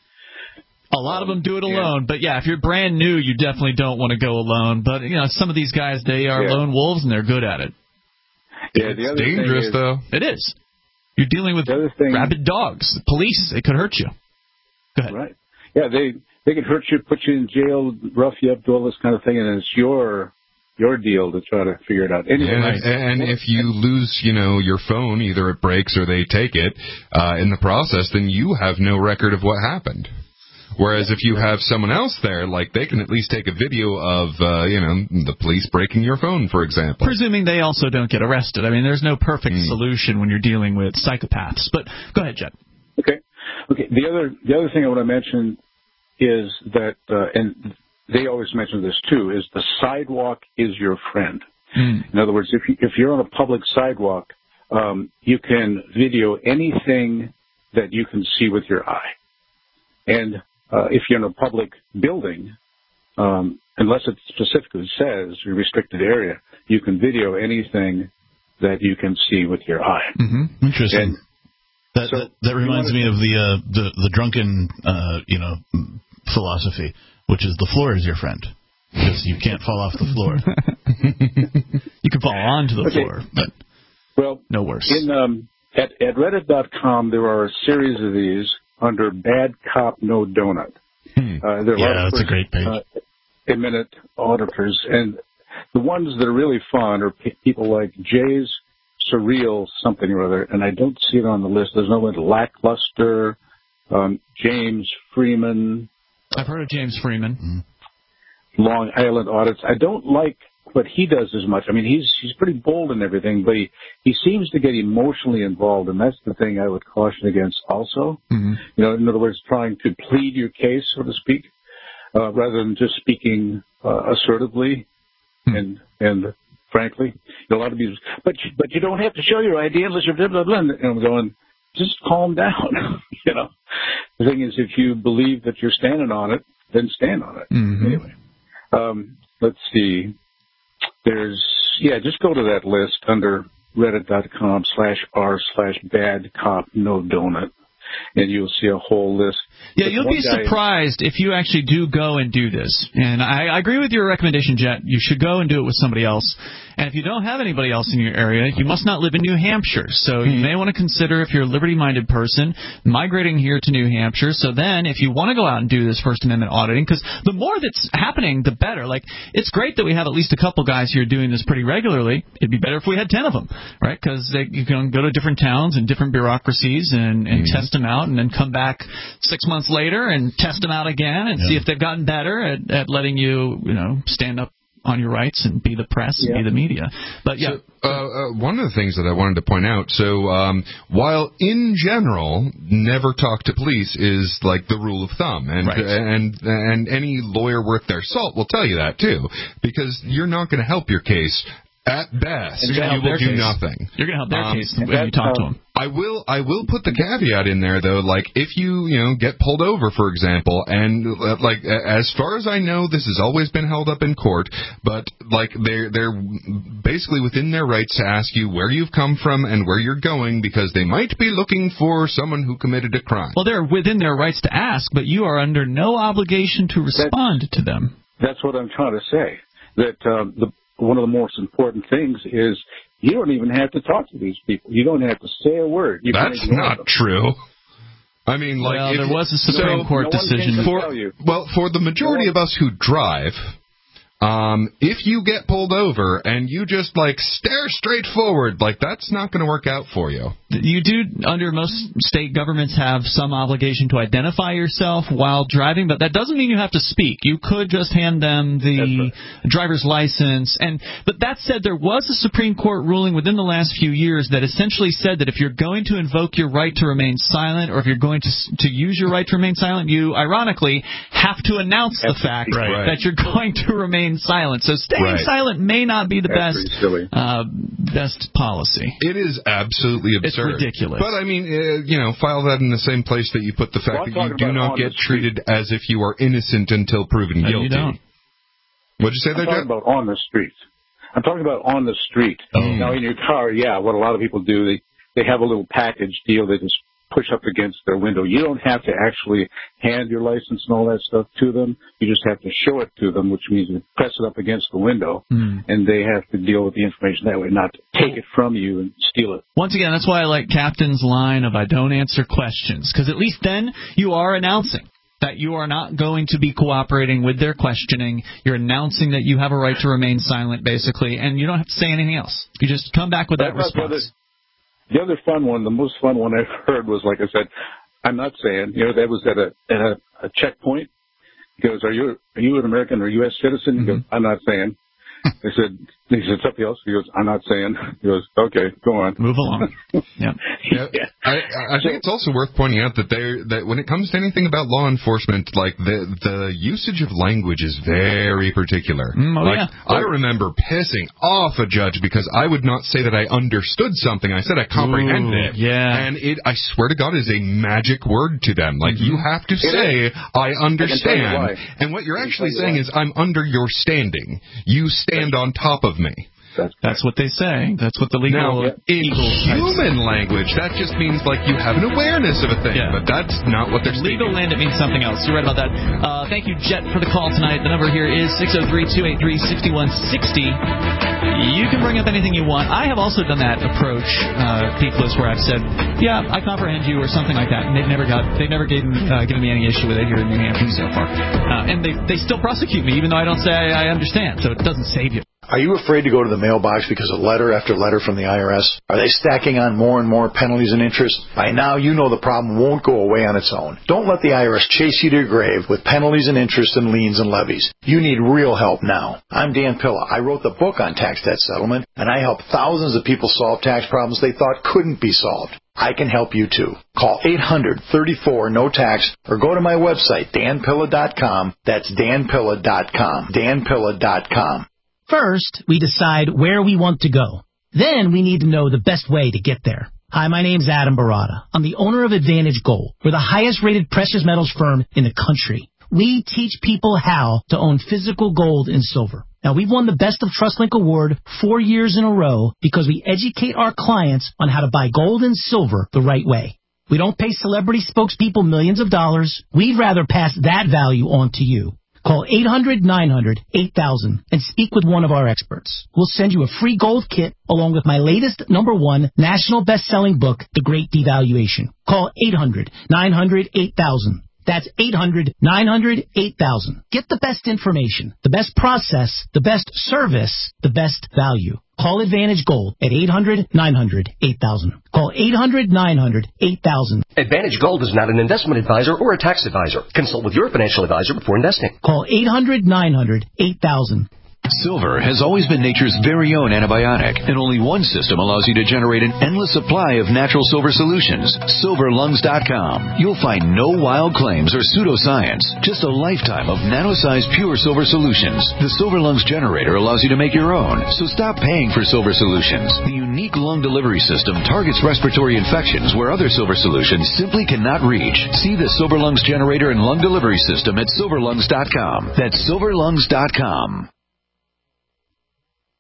S3: A lot of them do it alone, but yeah, if you're brand new, you definitely don't want to go alone. But you know, some of these guys, they are
S13: Yeah.
S3: lone wolves and they're good at it.
S13: Yeah, the
S5: It's
S13: other
S5: dangerous,
S13: thing is,
S5: though.
S3: It is. You're dealing with
S13: The other thing-
S3: rabid dogs, the police. They could hurt you. Go ahead.
S13: Right. Yeah, they they can hurt you, put you in jail, rough you up, do all this kind of thing, and it's your your deal to try to figure it out. Anyway,
S5: And, if, and if you lose, you know, your phone, either it breaks or they take it uh, in the process, then you have no record of what happened. Whereas if you have someone else there, like they can at least take a video of, uh, you know, the police breaking your phone, for example.
S3: Presuming they also don't get arrested. I mean, there's no perfect
S5: Mm.
S3: solution when you're dealing with psychopaths. But go ahead, Jet.
S13: Okay. Okay. The other the other thing I want to mention is that, uh, and they always mention this too, is the sidewalk is your friend.
S3: Mm.
S13: In other words, if you, if you're on a public sidewalk, um, you can video anything that you can see with your eye. And uh, if you're in a public building, um, unless it specifically says your restricted area, you can video anything that you can see with your eye.
S3: Mm-hmm.
S4: Interesting.
S13: And
S4: that,
S13: so
S4: that that reminds me of the uh, the the drunken uh, you know philosophy, which is the floor is your friend because you can't fall off the floor.
S3: You can fall onto the
S13: Okay.
S3: floor, but
S13: well,
S3: no worse.
S13: In um, at at Reddit dot com, there are a series of these under Bad Cop No Donut.
S5: Hmm.
S13: Uh, there are
S4: Yeah, that's a great page.
S13: Uh, a minute auditors, and the ones that are really fun are pe- people like Jay's Surreal something or other, and I don't see it on the list. There's no one Lackluster, um, James Freeman,
S3: I've heard of James Freeman.
S4: Mm-hmm.
S13: Long Island Audits. I don't like what he does as much. I mean, he's he's pretty bold and everything, but he, he seems to get emotionally involved, and that's the thing I would caution against also.
S3: Mm-hmm.
S13: You know, in other words, trying to plead your case, so to speak, uh, rather than just speaking uh, assertively
S3: Mm-hmm.
S13: and and frankly. You know, a lot of people, but you, but you don't have to show your I D unless you're blah, blah, blah. And I'm going, just calm down. You know, the thing is, if you believe that you're standing on it, then stand on it.
S3: Mm-hmm.
S13: Anyway, um, let's see. There's, yeah, just go to that list under reddit.com slash r slash bad cop no donut, and you'll see a whole list.
S3: Yeah,
S13: But
S3: you'll
S13: one
S3: be
S13: guy-
S3: surprised if you actually do go and do this. And I, I agree with your recommendation, Jet. You should go and do it with somebody else. And if you don't have anybody else in your area, you must not live in New Hampshire. So you may want to consider, if you're a liberty-minded person, migrating here to New Hampshire. So then, if you want to go out and do this First Amendment auditing, because the more that's happening, the better. Like, it's great that we have at least a couple guys here doing this pretty regularly. It'd be better if we had ten of them, right? Because you can go to different towns and different bureaucracies and, and mm-hmm. test them out, and then come back six months later and test them out again and yeah. see if they've gotten better at, at letting you, you know, stand up on your rights and be the press
S13: yeah.
S3: and be the media. But yeah.
S5: So, uh, uh, one of the things that I wanted to point out, so um, while in general never talk to police is like the rule of thumb, and
S3: right.
S5: and and any lawyer worth their salt will tell you that too, because you're not going to help your case. At best, you will do
S3: case.
S5: nothing.
S3: You're going to help their
S5: um,
S3: case when you talk to them.
S5: I will. I will put the caveat in there, though. Like, if you, you know, get pulled over, for example, and uh, like, as far as I know, this has always been held up in court. But like, they're they're basically within their rights to ask you where you've come from and where you're going, because they might be looking for someone who committed a crime.
S3: Well, they're within their rights to ask, but you are under no obligation to respond
S13: that's,
S3: to them.
S13: That's what I'm trying to say. That um, the, one of the most important things is you don't even have to talk to these people. You don't have to say a word. You
S5: That's not them. True. I mean, like,
S3: well,
S5: if,
S3: there was a Supreme
S5: so,
S3: Court
S13: no
S3: decision.
S5: For, well, for the majority of us who drive, um, if you get pulled over and you just, like, stare straight forward, like, that's not going to work out for you.
S3: You do, under most state governments, have some obligation to identify yourself while driving, but that doesn't mean you have to speak. You could just hand them the right. driver's license. And but that said, there was a Supreme Court ruling within the last few years that essentially said that if you're going to invoke your right to remain silent, or if you're going to to use your right to remain silent, you, ironically, have to announce the fact right. that you're going to remain silent. So staying
S5: right.
S3: silent may not be the
S13: That's
S3: best uh, best policy.
S5: It is absolutely absurd.
S3: It's ridiculous.
S5: But, I mean, uh, you know, file that in the same place that you put the fact well, that you do not get treated as if you are innocent until proven
S3: no,
S5: guilty.
S3: You don't.
S5: What'd you say
S13: I'm
S5: there,
S13: talking
S5: Jeff?
S13: about on the street. I'm talking about on the street.
S5: Oh.
S13: Now, in your car, yeah, what a lot of people do, they, they have a little package deal they just push up against their window. You don't have to actually hand your license and all that stuff to them. You just have to show it to them, which means you press it up against the window, mm. and they have to deal with the information that way, not take it from you and steal it.
S3: Once again, that's why I like Captain's line of I don't answer questions, because at least then you are announcing that you are not going to be cooperating with their questioning. You're announcing that you have a right to remain silent, basically, and you don't have to say anything else. You just come back with that
S13: That's
S3: response.
S13: The other fun one, the most fun one I've heard was, like I said, I'm not saying, you know, that was at a at a, a checkpoint. He goes, are you are you an American or U S citizen? Mm-hmm. He goes, I'm not saying. They said, he said something else. He goes, I'm not saying. He goes, okay, go on.
S3: Move along. Yeah.
S5: yeah. I, I think it's also worth pointing out that there that when it comes to anything about law enforcement, like the the usage of language is very particular.
S3: Mm, oh,
S5: like
S3: yeah.
S5: I remember pissing off a judge because I would not say that I understood something. I said I comprehended
S3: Ooh,
S5: it.
S3: Yeah.
S5: And it, I swear to God, is a magic word to them. Like mm-hmm. you have to say, I understand.
S13: I
S5: and what you're actually saying why. is, I'm under your standing. You stand on top of me.
S3: That's, That's what they say. That's what the legal...
S5: Now, in human language, that just means, like, you have an awareness of a thing, yeah. but that's not what they're
S3: legal
S5: speaking.
S3: land, it means something else. You're right about that. Uh, thank you, Jet, for the call tonight. The number here is six oh three, two eight three, six one six oh. You can bring up anything you want. I have also done that approach, uh, Peakless, where I've said, yeah, I comprehend you, or something like that, and they've never got, they've never given, uh, given me any issue with it here in New Hampshire so far. Uh, and they, they still prosecute me, even though I don't say I, I understand, so it doesn't save you.
S15: Are you afraid to go to the mailbox because of letter after letter from the I R S? Are they stacking on more and more penalties and interest? By now, you know the problem won't go away on its own. Don't let the I R S chase you to your grave with penalties and interest and liens and levies. You need real help now. I'm Dan Pilla. I wrote the book on tax debt settlement, and I help thousands of people solve tax problems they thought couldn't be solved. I can help you too. Call eight hundred, thirty-four, no tax or go to my website, dan pilla dot com. That's dan pilla dot com. dan pilla dot com.
S20: First, we decide where we want to go. Then we need to know the best way to get there. Hi, my name's Adam Barada. I'm the owner of Advantage Gold. We're the highest rated precious metals firm in the country. We teach people how to own physical gold and silver. Now, we've won the Best of TrustLink Award four years in a row because we educate our clients on how to buy gold and silver the right way. We don't pay celebrity spokespeople millions of dollars. We'd rather pass that value on to you. Call eight hundred, nine hundred, eight thousand and speak with one of our experts. We'll send you a free gold kit along with my latest number one national best-selling book, The Great Devaluation. Call eight hundred, nine hundred, eight thousand. That's eight hundred, nine hundred, eight thousand. Get the best information, the best process, the best service, the best value. Call Advantage Gold at eight hundred, nine hundred, eight thousand. Call eight hundred, nine hundred, eight thousand.
S9: Advantage Gold is not an investment advisor or a tax advisor. Consult with your financial advisor before investing.
S20: Call eight hundred, nine hundred, eight thousand.
S19: Silver has always been nature's very own antibiotic, and only one system allows you to generate an endless supply of natural silver solutions. silver lungs dot com. You'll find no wild claims or pseudoscience, just a lifetime of nano-sized pure silver solutions. The Silver Lungs generator allows you to make your own, so stop paying for silver solutions. The unique lung delivery system targets respiratory infections where other silver solutions simply cannot reach. See the Silver Lungs generator and lung delivery system at silver lungs dot com. That's silver lungs dot com.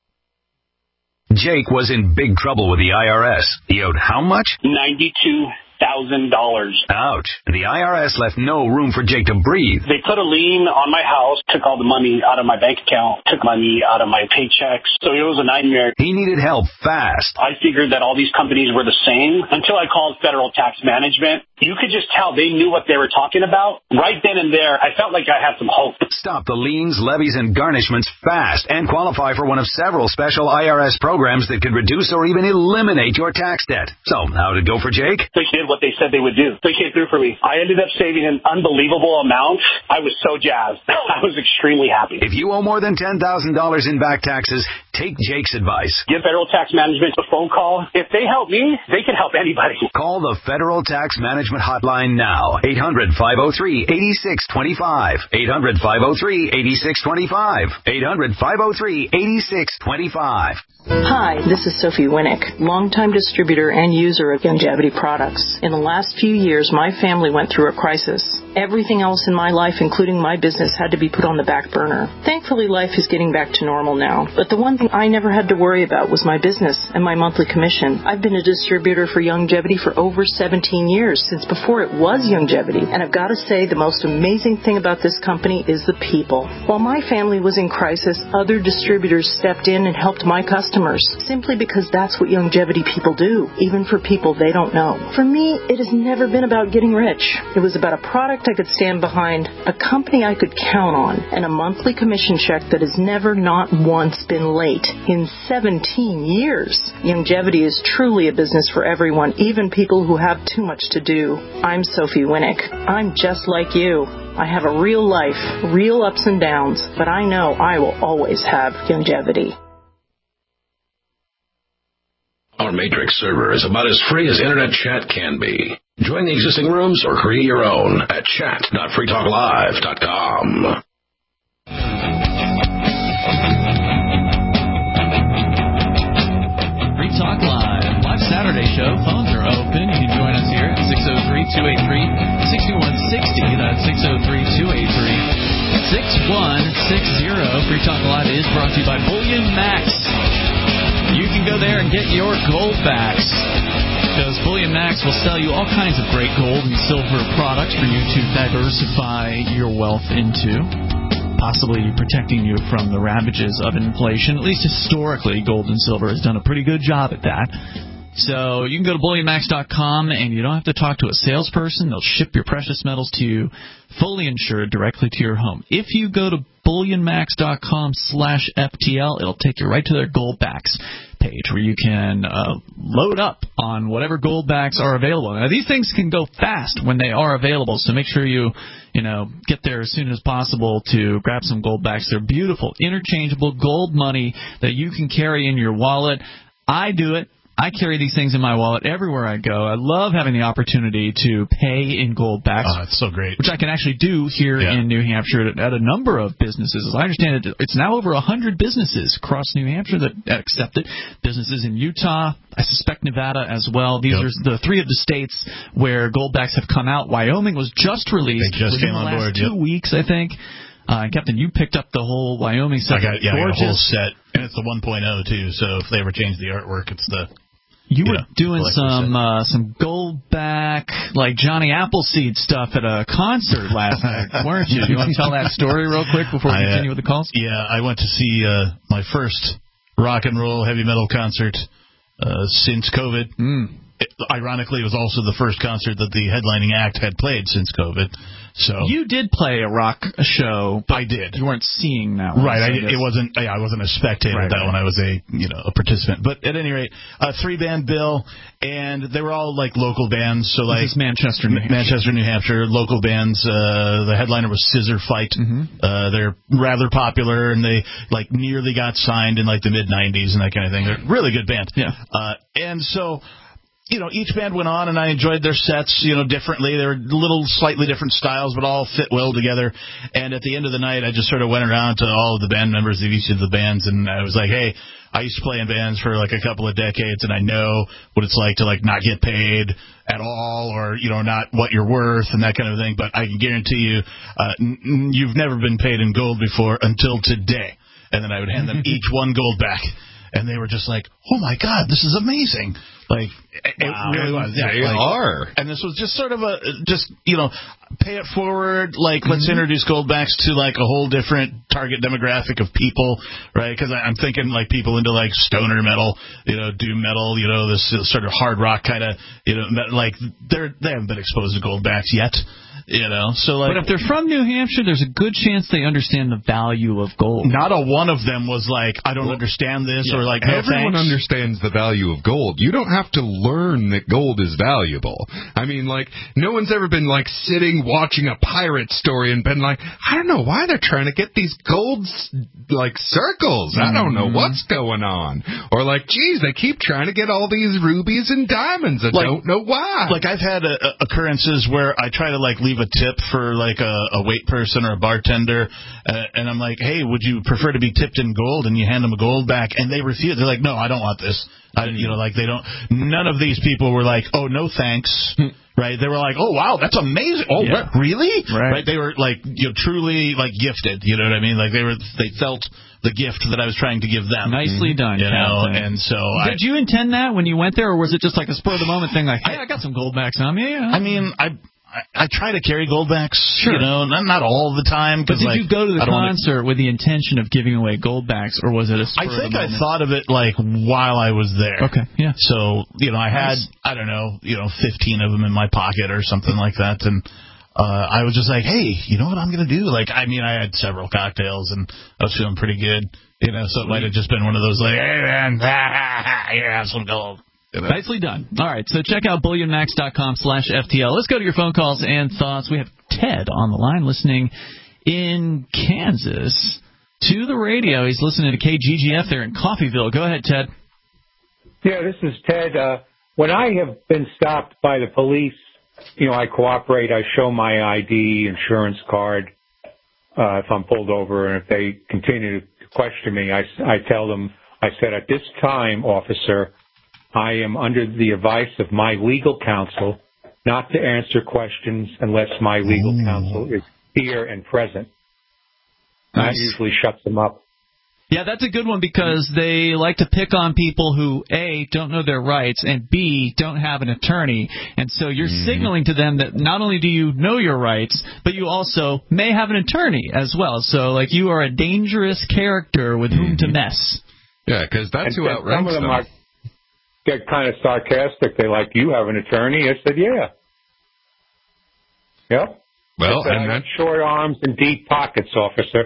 S21: Jake was in big trouble with the I R S. He owed how much?
S22: ninety-two
S21: thousand dollars.
S22: Ouch. The I R S left no room for Jake to breathe.
S21: They put a lien on my house, took all the money out of my bank account, took money out of my paychecks. So it was a nightmare.
S22: He needed help fast.
S21: I figured that all these companies were the same until I called Federal Tax Management. You could just tell they knew what they were talking about. Right then and there, I felt like I had some hope.
S22: Stop the liens, levies, and garnishments fast and qualify for one of several special I R S programs that could reduce or even eliminate your tax debt. So, how did it go for Jake?
S21: They did what they said they would do. They came through for me. I ended up saving an unbelievable amount. I was so jazzed. I was extremely happy.
S22: If you owe more than ten thousand dollars in back taxes, take Jake's advice.
S21: Give Federal Tax Management a phone call. If they help me, they can help anybody.
S22: Call the Federal Tax Management Hotline now. eight hundred, five oh three, eight six two five. eight hundred, five oh three, eight six two five. eight hundred, five oh three, eight six two five.
S23: Hi, this is Sophie Winnick, longtime distributor and user of Youngevity products. In the last few years, my family went through a crisis. Everything else in my life, including my business, had to be put on the back burner. Thankfully, life is getting back to normal now. But the one thing I never had to worry about was my business and my monthly commission. I've been a distributor for Youngevity for over seventeen years, since before it was Youngevity. And I've got to say, the most amazing thing about this company is the people. While my family was in crisis, other distributors stepped in and helped my customers, simply because that's what Youngevity people do, even for people they don't know. For me, it has never been about getting rich. It was about a product I could stand behind, a company I could count on, and a monthly commission check that has never not once been late in seventeen years. Youngevity is truly a business for everyone, even people who have too much to do. I'm Sophie Winnick. I'm just like you. I have a real life, real ups and downs, but I know I will always have Youngevity.
S2: Our Matrix server is about as free as internet chat can be. Join the existing rooms or create your own at chat dot free talk live dot com.
S3: Free Talk Live, live Saturday show. Phones are open. You can join us here at six oh three, two eight three, six one six oh. That's six oh three, two eight three, six one six oh. Free Talk Live is brought to you by Bullion Max. You can go there and get your gold backs, because Bullion Max will sell you all kinds of great gold and silver products for you to diversify your wealth into, possibly protecting you from the ravages of inflation. At least historically, gold and silver has done a pretty good job at that. So you can go to bullion max dot com, and you don't have to talk to a salesperson. They'll ship your precious metals to you, fully insured, directly to your home. If you go to bullion max dot com slash F T L, it'll take you right to their Goldbacks page, where you can uh, load up on whatever Goldbacks are available. Now, these things can go fast when they are available, so make sure you, you know, get there as soon as possible to grab some Goldbacks. They're beautiful, interchangeable gold money that you can carry in your wallet. I do it. I carry these things in my wallet everywhere I go. I love having the opportunity to pay in gold backs.
S4: Oh, it's so great.
S3: Which I can actually do here yeah. in New Hampshire at, at a number of businesses. As I understand it, it's now over one hundred businesses across New Hampshire that accept it. Businesses in Utah, I suspect Nevada as well. These yep. are the three of the states where gold backs have come out. Wyoming was just released
S4: they just
S3: within
S4: came
S3: the
S4: on
S3: last
S4: board,
S3: two
S4: yep.
S3: weeks, I think. Uh, Captain, you picked up the whole Wyoming set.
S4: I got, yeah, I got a whole
S3: Gorgeous.
S4: set. And it's the one point oh, too, so if they ever change the artwork, it's the...
S3: You, you
S4: were
S3: know, doing some uh, some gold back, like Johnny Appleseed stuff at a concert last night, weren't you? Do you want to tell that story real quick before we I, continue with the calls?
S4: Yeah, I went to see uh, my first rock and roll heavy metal concert uh, since COVID.
S3: Mm.
S4: It, ironically, it was also the first concert that the headlining act had played since COVID. So
S3: you did play a rock show, but
S4: I did.
S3: You weren't seeing that one.
S4: Right,
S3: So
S4: I did, it wasn't. Yeah, I wasn't a spectator
S3: right,
S4: at that
S3: right.
S4: one. I was a you know a participant. But at any rate, a three band bill, and they were all like local bands. So like
S3: this is Manchester, New Hampshire.
S4: Manchester, New Hampshire, local bands. Uh, the headliner was Scissor Fight.
S3: Mm-hmm.
S4: Uh, they're rather popular, and they like nearly got signed in like the mid nineties and that kind of thing. They're a really good band.
S3: Yeah,
S4: uh, and so. You know, each band went on, and I enjoyed their sets, you know, differently. They were little, slightly different styles, but all fit well together. And at the end of the night, I just sort of went around to all of the band members of each of the bands, and I was like, hey, I used to play in bands for like a couple of decades, and I know what it's like to like not get paid at all, or, you know, not what you're worth and that kind of thing. But I can guarantee you, uh, n- you've never been paid in gold before until today. And then I would hand them each one gold back. And they were just like, oh, my God, this is amazing. Like,
S5: wow.
S4: it really was. Yeah,
S5: they
S4: like,
S5: are.
S4: And this was just sort of a, just, you know, pay it forward, like, let's
S5: Mm-hmm.
S4: introduce Goldbacks to, like, a whole different target demographic of people, right? Because I'm thinking, like, people into, like, stoner metal, you know, doom metal, you know, this sort of hard rock kind of, you know, like, they're, they haven't been exposed to Goldbacks yet. You know, so like,
S3: but if they're from New Hampshire, there's a good chance they understand the value of gold.
S4: Not a one of them was like, I don't well, understand this,
S5: yeah.
S4: or like, no
S5: everyone
S4: thanks.
S5: understands the value of gold. You don't have to learn that gold is valuable. I mean, like, no one's ever been like sitting watching a pirate story and been like, I don't know why they're trying to get these gold like circles. I don't know what's going on. Or like, geez, they keep trying to get all these rubies and diamonds. I
S4: like,
S5: don't know why.
S4: Like, I've had a, a occurrences where I try to like leave a tip for like a, a wait person or a bartender, uh, and I'm like, hey, would you prefer to be tipped in gold? And you hand them a gold back, and they refuse. They're like, no, I don't want this. I, you know, like they don't. None of these people were like, oh, no thanks. Right? They were like, oh, wow, that's amazing. Oh,
S3: yeah.
S4: what, really?
S3: Right.
S4: right? They were like, you know, truly like gifted. You know what I mean? Like they were, they felt the gift that I was trying to give them.
S3: Nicely done,
S4: you know.
S3: Captain.
S4: And so,
S3: did
S4: I,
S3: you intend that when you went there, or was it just like a spur of the moment thing? Like, hey, I got some Goldbacks on me. Yeah.
S4: I mean, I. I, I try to carry Goldbacks,
S3: sure.
S4: you know, not, not all the time.
S3: But did
S4: like,
S3: you go to the concert
S4: wanna...
S3: with the intention of giving away Goldbacks, or was it a spur
S4: I think
S3: of the
S4: I
S3: moment?
S4: thought of it, like, while I was there.
S3: Okay, yeah.
S4: So, you know, I had,
S3: nice.
S4: I don't know, you know, fifteen of them in my pocket or something like that, and uh, I was just like, hey, you know what I'm going to do? Like, I mean, I had several cocktails, and I was feeling pretty good, you know, so it might have just been one of those, like, hey, man, here, have some gold.
S3: Nicely done. All right, so check out bullion max dot com slash F T L. Let's go to your phone calls and thoughts. We have Ted on the line listening in Kansas to the radio. He's listening to K G G F there in Coffeyville. Go ahead, Ted.
S1: Yeah, this is Ted. Uh, when I have been stopped by the police, you know, I cooperate. I show my I D, insurance card, uh, if I'm pulled over. And if they continue to question me, I, I tell them, I said, at this time, officer, I am under the advice of my legal counsel not to answer questions unless my legal
S3: Ooh.
S1: counsel is here and present.
S3: Nice.
S1: That usually shuts them up.
S3: Yeah, that's a good one because they like to pick on people who, A, don't know their rights, and B, don't have an attorney. And so you're mm. signaling to them that not only do you know your rights, but you also may have an attorney as well. So, like, you are a dangerous character with whom to mess.
S5: Yeah, because that's
S1: and,
S5: who outranks them.
S1: them are, get kind of sarcastic. They like, you have an attorney? I said, yeah. Yep.
S5: Well,
S1: said,
S5: and
S1: I got short arms and deep pockets, officer.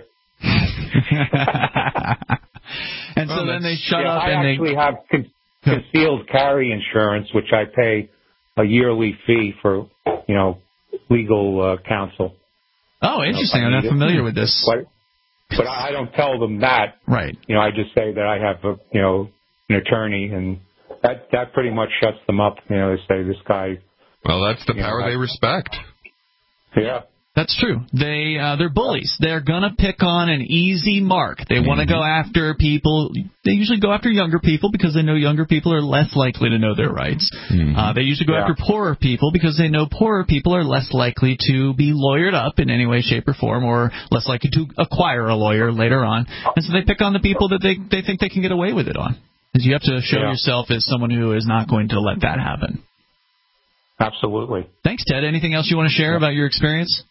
S3: and so well, then they shut
S1: yeah,
S3: up
S1: I
S3: and
S1: actually
S3: they...
S1: have con- concealed carry insurance, which I pay a yearly fee for, you know, legal uh, counsel.
S3: Oh, interesting. I'm not familiar
S1: it.
S3: with this.
S1: But, but I don't tell them that.
S3: Right.
S1: You know, I just say that I have a, you know, an attorney, and that that pretty much shuts them up. You know, they say this guy.
S5: Well, that's the power know, they respect.
S1: Yeah.
S3: That's true. They uh, they're bullies. They're gonna pick on an easy mark. They mm-hmm. want to go after people. They usually go after younger people because they know younger people are less likely to know their rights. Mm-hmm. Uh, they usually go yeah. after poorer people because they know poorer people are less likely to be lawyered up in any way, shape, or form, or less likely to acquire a lawyer later on. And so they pick on the people that they they think they can get away with it on. Because you have to show yeah. yourself as someone who is not going to let that happen.
S1: Absolutely.
S3: Thanks, Ted. Anything else you want to share yeah. about your experience?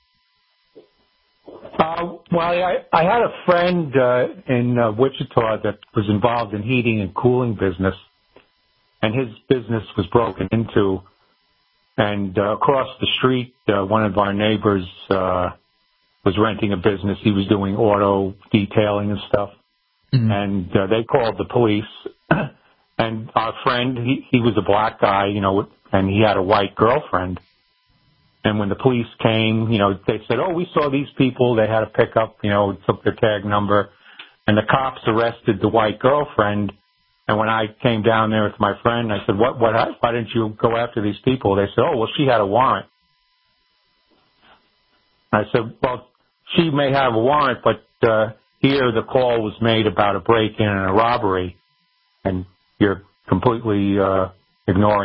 S1: Uh, well, I, I had a friend uh, in uh, Wichita that was involved in heating and cooling business, and his business was broken into. And uh, across the street, uh, one of our neighbors uh, was renting a business. He was doing auto detailing and stuff. Mm-hmm. And uh, they called the police. And our friend, he, he was a black guy, you know, and he had a white girlfriend. And when the police came, you know, they said, oh, we saw these people. They had a pickup, you know, took their tag number. And the cops arrested the white girlfriend. And when I came down there with my friend, I said, what, what, why didn't you go after these people? They said, oh, well, she had a warrant. I said, well, she may have a warrant, but uh, here the call was made about a break-in and a robbery. And you're completely uh, ignoring that.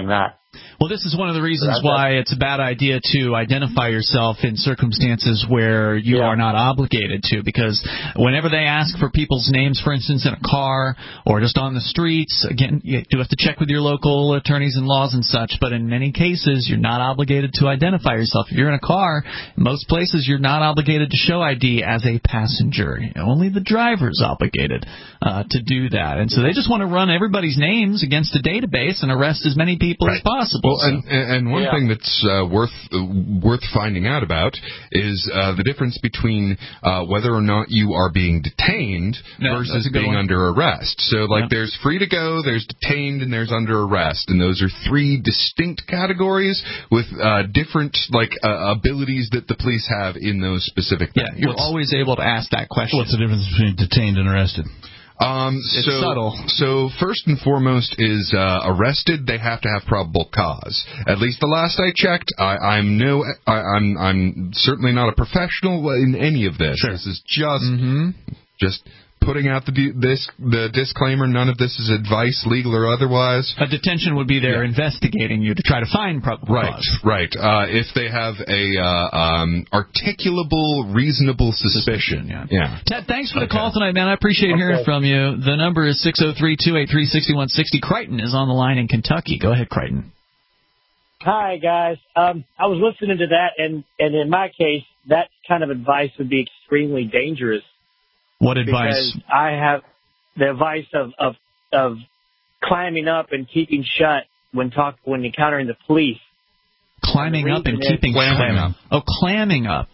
S3: Well, this is one of the reasons why it's a bad idea to identify yourself in circumstances where you
S6: Yeah.
S3: are not obligated to, because whenever they ask for people's names, for instance, in a car or just on the streets, again, you do have to check with your local attorneys and laws and such, but in many cases, you're not obligated to identify yourself. If you're in a car, in most places, you're not obligated to show I D as a passenger. Only the driver's obligated uh, to do that. And so they just want to run everybody's names against a database and arrest as many people
S5: Right.
S3: as possible.
S5: Well, and, and one
S3: Yeah.
S5: thing that's uh, worth uh, worth finding out about is uh, the difference between uh, whether or not you are being detained
S3: Yeah, that's
S5: versus
S3: a good
S5: being
S3: one.
S5: under arrest. So, like,
S3: Yeah.
S5: there's free to go, there's detained, and there's under arrest, and those are three distinct categories with uh, different like uh, abilities that the police have in those specific things.
S3: Yeah, you're always able to ask that question.
S4: What's the difference between detained and arrested?
S5: Um,
S3: It's
S5: so,
S3: subtle.
S5: So first and foremost is uh, arrested. They have to have probable cause. At least the last I checked. I, I'm no. I, I'm. I'm certainly not a professional in any of this.
S3: Sure.
S5: This is just
S3: Mm-hmm.
S5: just putting out the di- this the disclaimer. None of this is advice, legal or otherwise.
S3: A detention would be there investigating you to try to find probable
S5: Right,
S3: cause.
S5: right. Uh, if they have a uh, um, articulable, reasonable suspicion.
S3: yeah.
S5: yeah.
S3: Ted, thanks for the
S5: Okay.
S3: call tonight, man. I appreciate
S5: Okay.
S3: hearing from you. The number is six oh three, two eight three, six one six oh. Crichton is on the line in Kentucky. Go ahead, Crichton.
S6: Hi, guys. Um, I was listening to that, and, and in my case, that kind of advice would be extremely dangerous.
S3: What advice?
S6: Because I have the advice of, of, of climbing up and keeping shut when talk when encountering the police.
S3: Climbing up and
S6: reason is-
S3: keeping
S6: Clamming
S3: up. Oh, clamming up.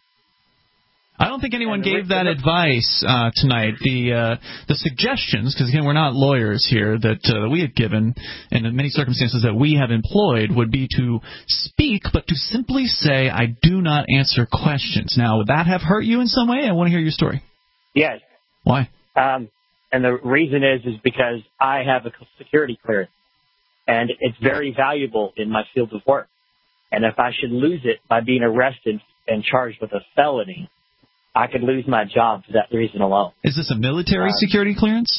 S3: I don't think anyone gave that advice uh, tonight. The uh, the suggestions, because again, we're not lawyers here, that uh, we had given, and in many circumstances that we have employed, would be to speak, but to simply say, "I do not answer questions." Now, would that have hurt you in some way? I want to hear your story.
S6: Yes.
S3: Why?
S6: Um, and the reason is is because I have a security clearance, and it's very valuable in my field of work. And if I should lose it by being arrested and charged with a felony, I could lose my job for that reason alone.
S3: Is this a military
S6: Uh,
S3: security clearance?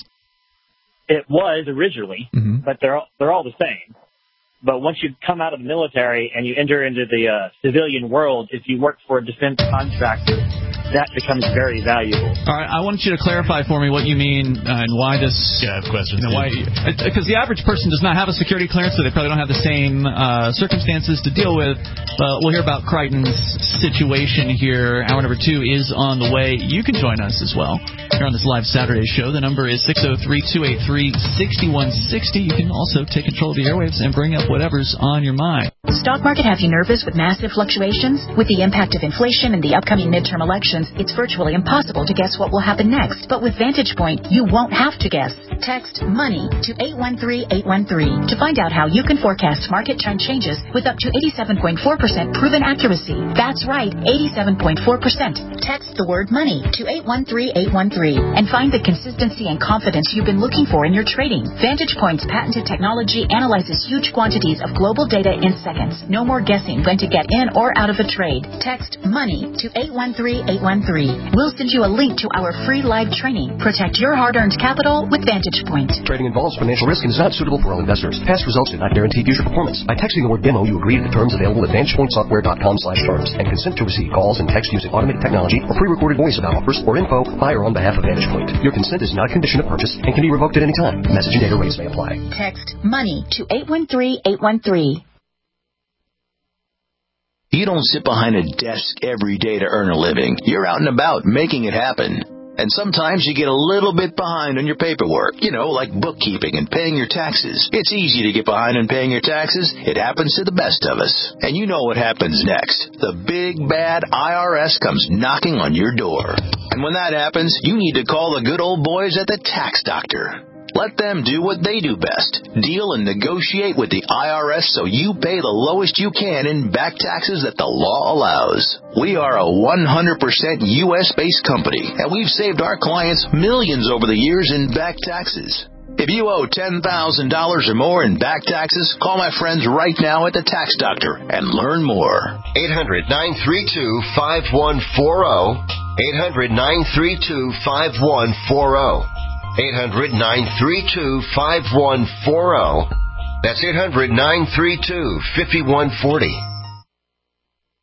S6: It was originally,
S3: Mhm.
S6: but they're all, they're all the same. But once you come out of the military and you enter into the uh, civilian world, if you work for a defense contractor, that becomes very valuable.
S3: All right, I want you to clarify for me what you mean uh, and why this.
S4: Yeah, I have questions.
S3: You know, why? Because the average person does not have a security clearance, so they probably don't have the same uh, circumstances to deal with. Uh, we'll hear about Crichton's situation here. Hour number two is on the way. You can join us as well here on this live Saturday show. The number is six oh three, two eight three, six one six oh. You can also take control of the airwaves and bring up whatever's on your mind.
S7: Stock market have you nervous with massive fluctuations? With the impact of inflation and the upcoming midterm elections, it's virtually impossible to guess what will happen next. But with Vantage Point, you won't have to guess. Text MONEY to eight one three eight one three to find out how you can forecast market trend changes with up to eighty-seven point four percent proven accuracy. That's right, eighty-seven point four percent. Text the word MONEY to eight one three eight one three and find the consistency and confidence you've been looking for in your trading. Vantage Point's patented technology analyzes huge quantities of global data in seconds. No more guessing when to get in or out of a trade. Text MONEY to eight one three eight one three. We'll send you a link to our free live training. Protect your hard-earned capital with Vantage Point.
S9: Trading involves financial risk and is not suitable for all investors. Past results do not guarantee future performance. By texting the word demo, you agree to the terms available at vantage point software dot com slash terms and consent to receive calls and text using automated technology or pre-recorded voice about offers or info by or on behalf of Vantage Point. Your consent is not a condition of purchase and can be revoked at any time. Message and data rates may apply.
S7: Text MONEY to eight one three eight one three.
S19: You don't sit behind a desk every day to earn a living. You're out and about making it happen. And sometimes you get a little bit behind on your paperwork, you know, like bookkeeping and paying your taxes. It's easy to get behind on paying your taxes. It happens to the best of us. And you know what happens next. The big, bad I R S comes knocking on your door. And when that happens, you need to call the good old boys at the Tax Doctor. Let them do what they do best. Deal and negotiate with the I R S so you pay the lowest you can in back taxes that the law allows. We are a one hundred percent U S-based company, and we've saved our clients millions over the years in back taxes. If you owe ten thousand dollars or more in back taxes, call my friends right now at the Tax Doctor and learn more.
S18: eight hundred, nine three two, five one four zero. eight hundred, nine three two, five one four zero. eight hundred, nine three two, five one four zero. That's eight hundred, nine three two, five one four zero.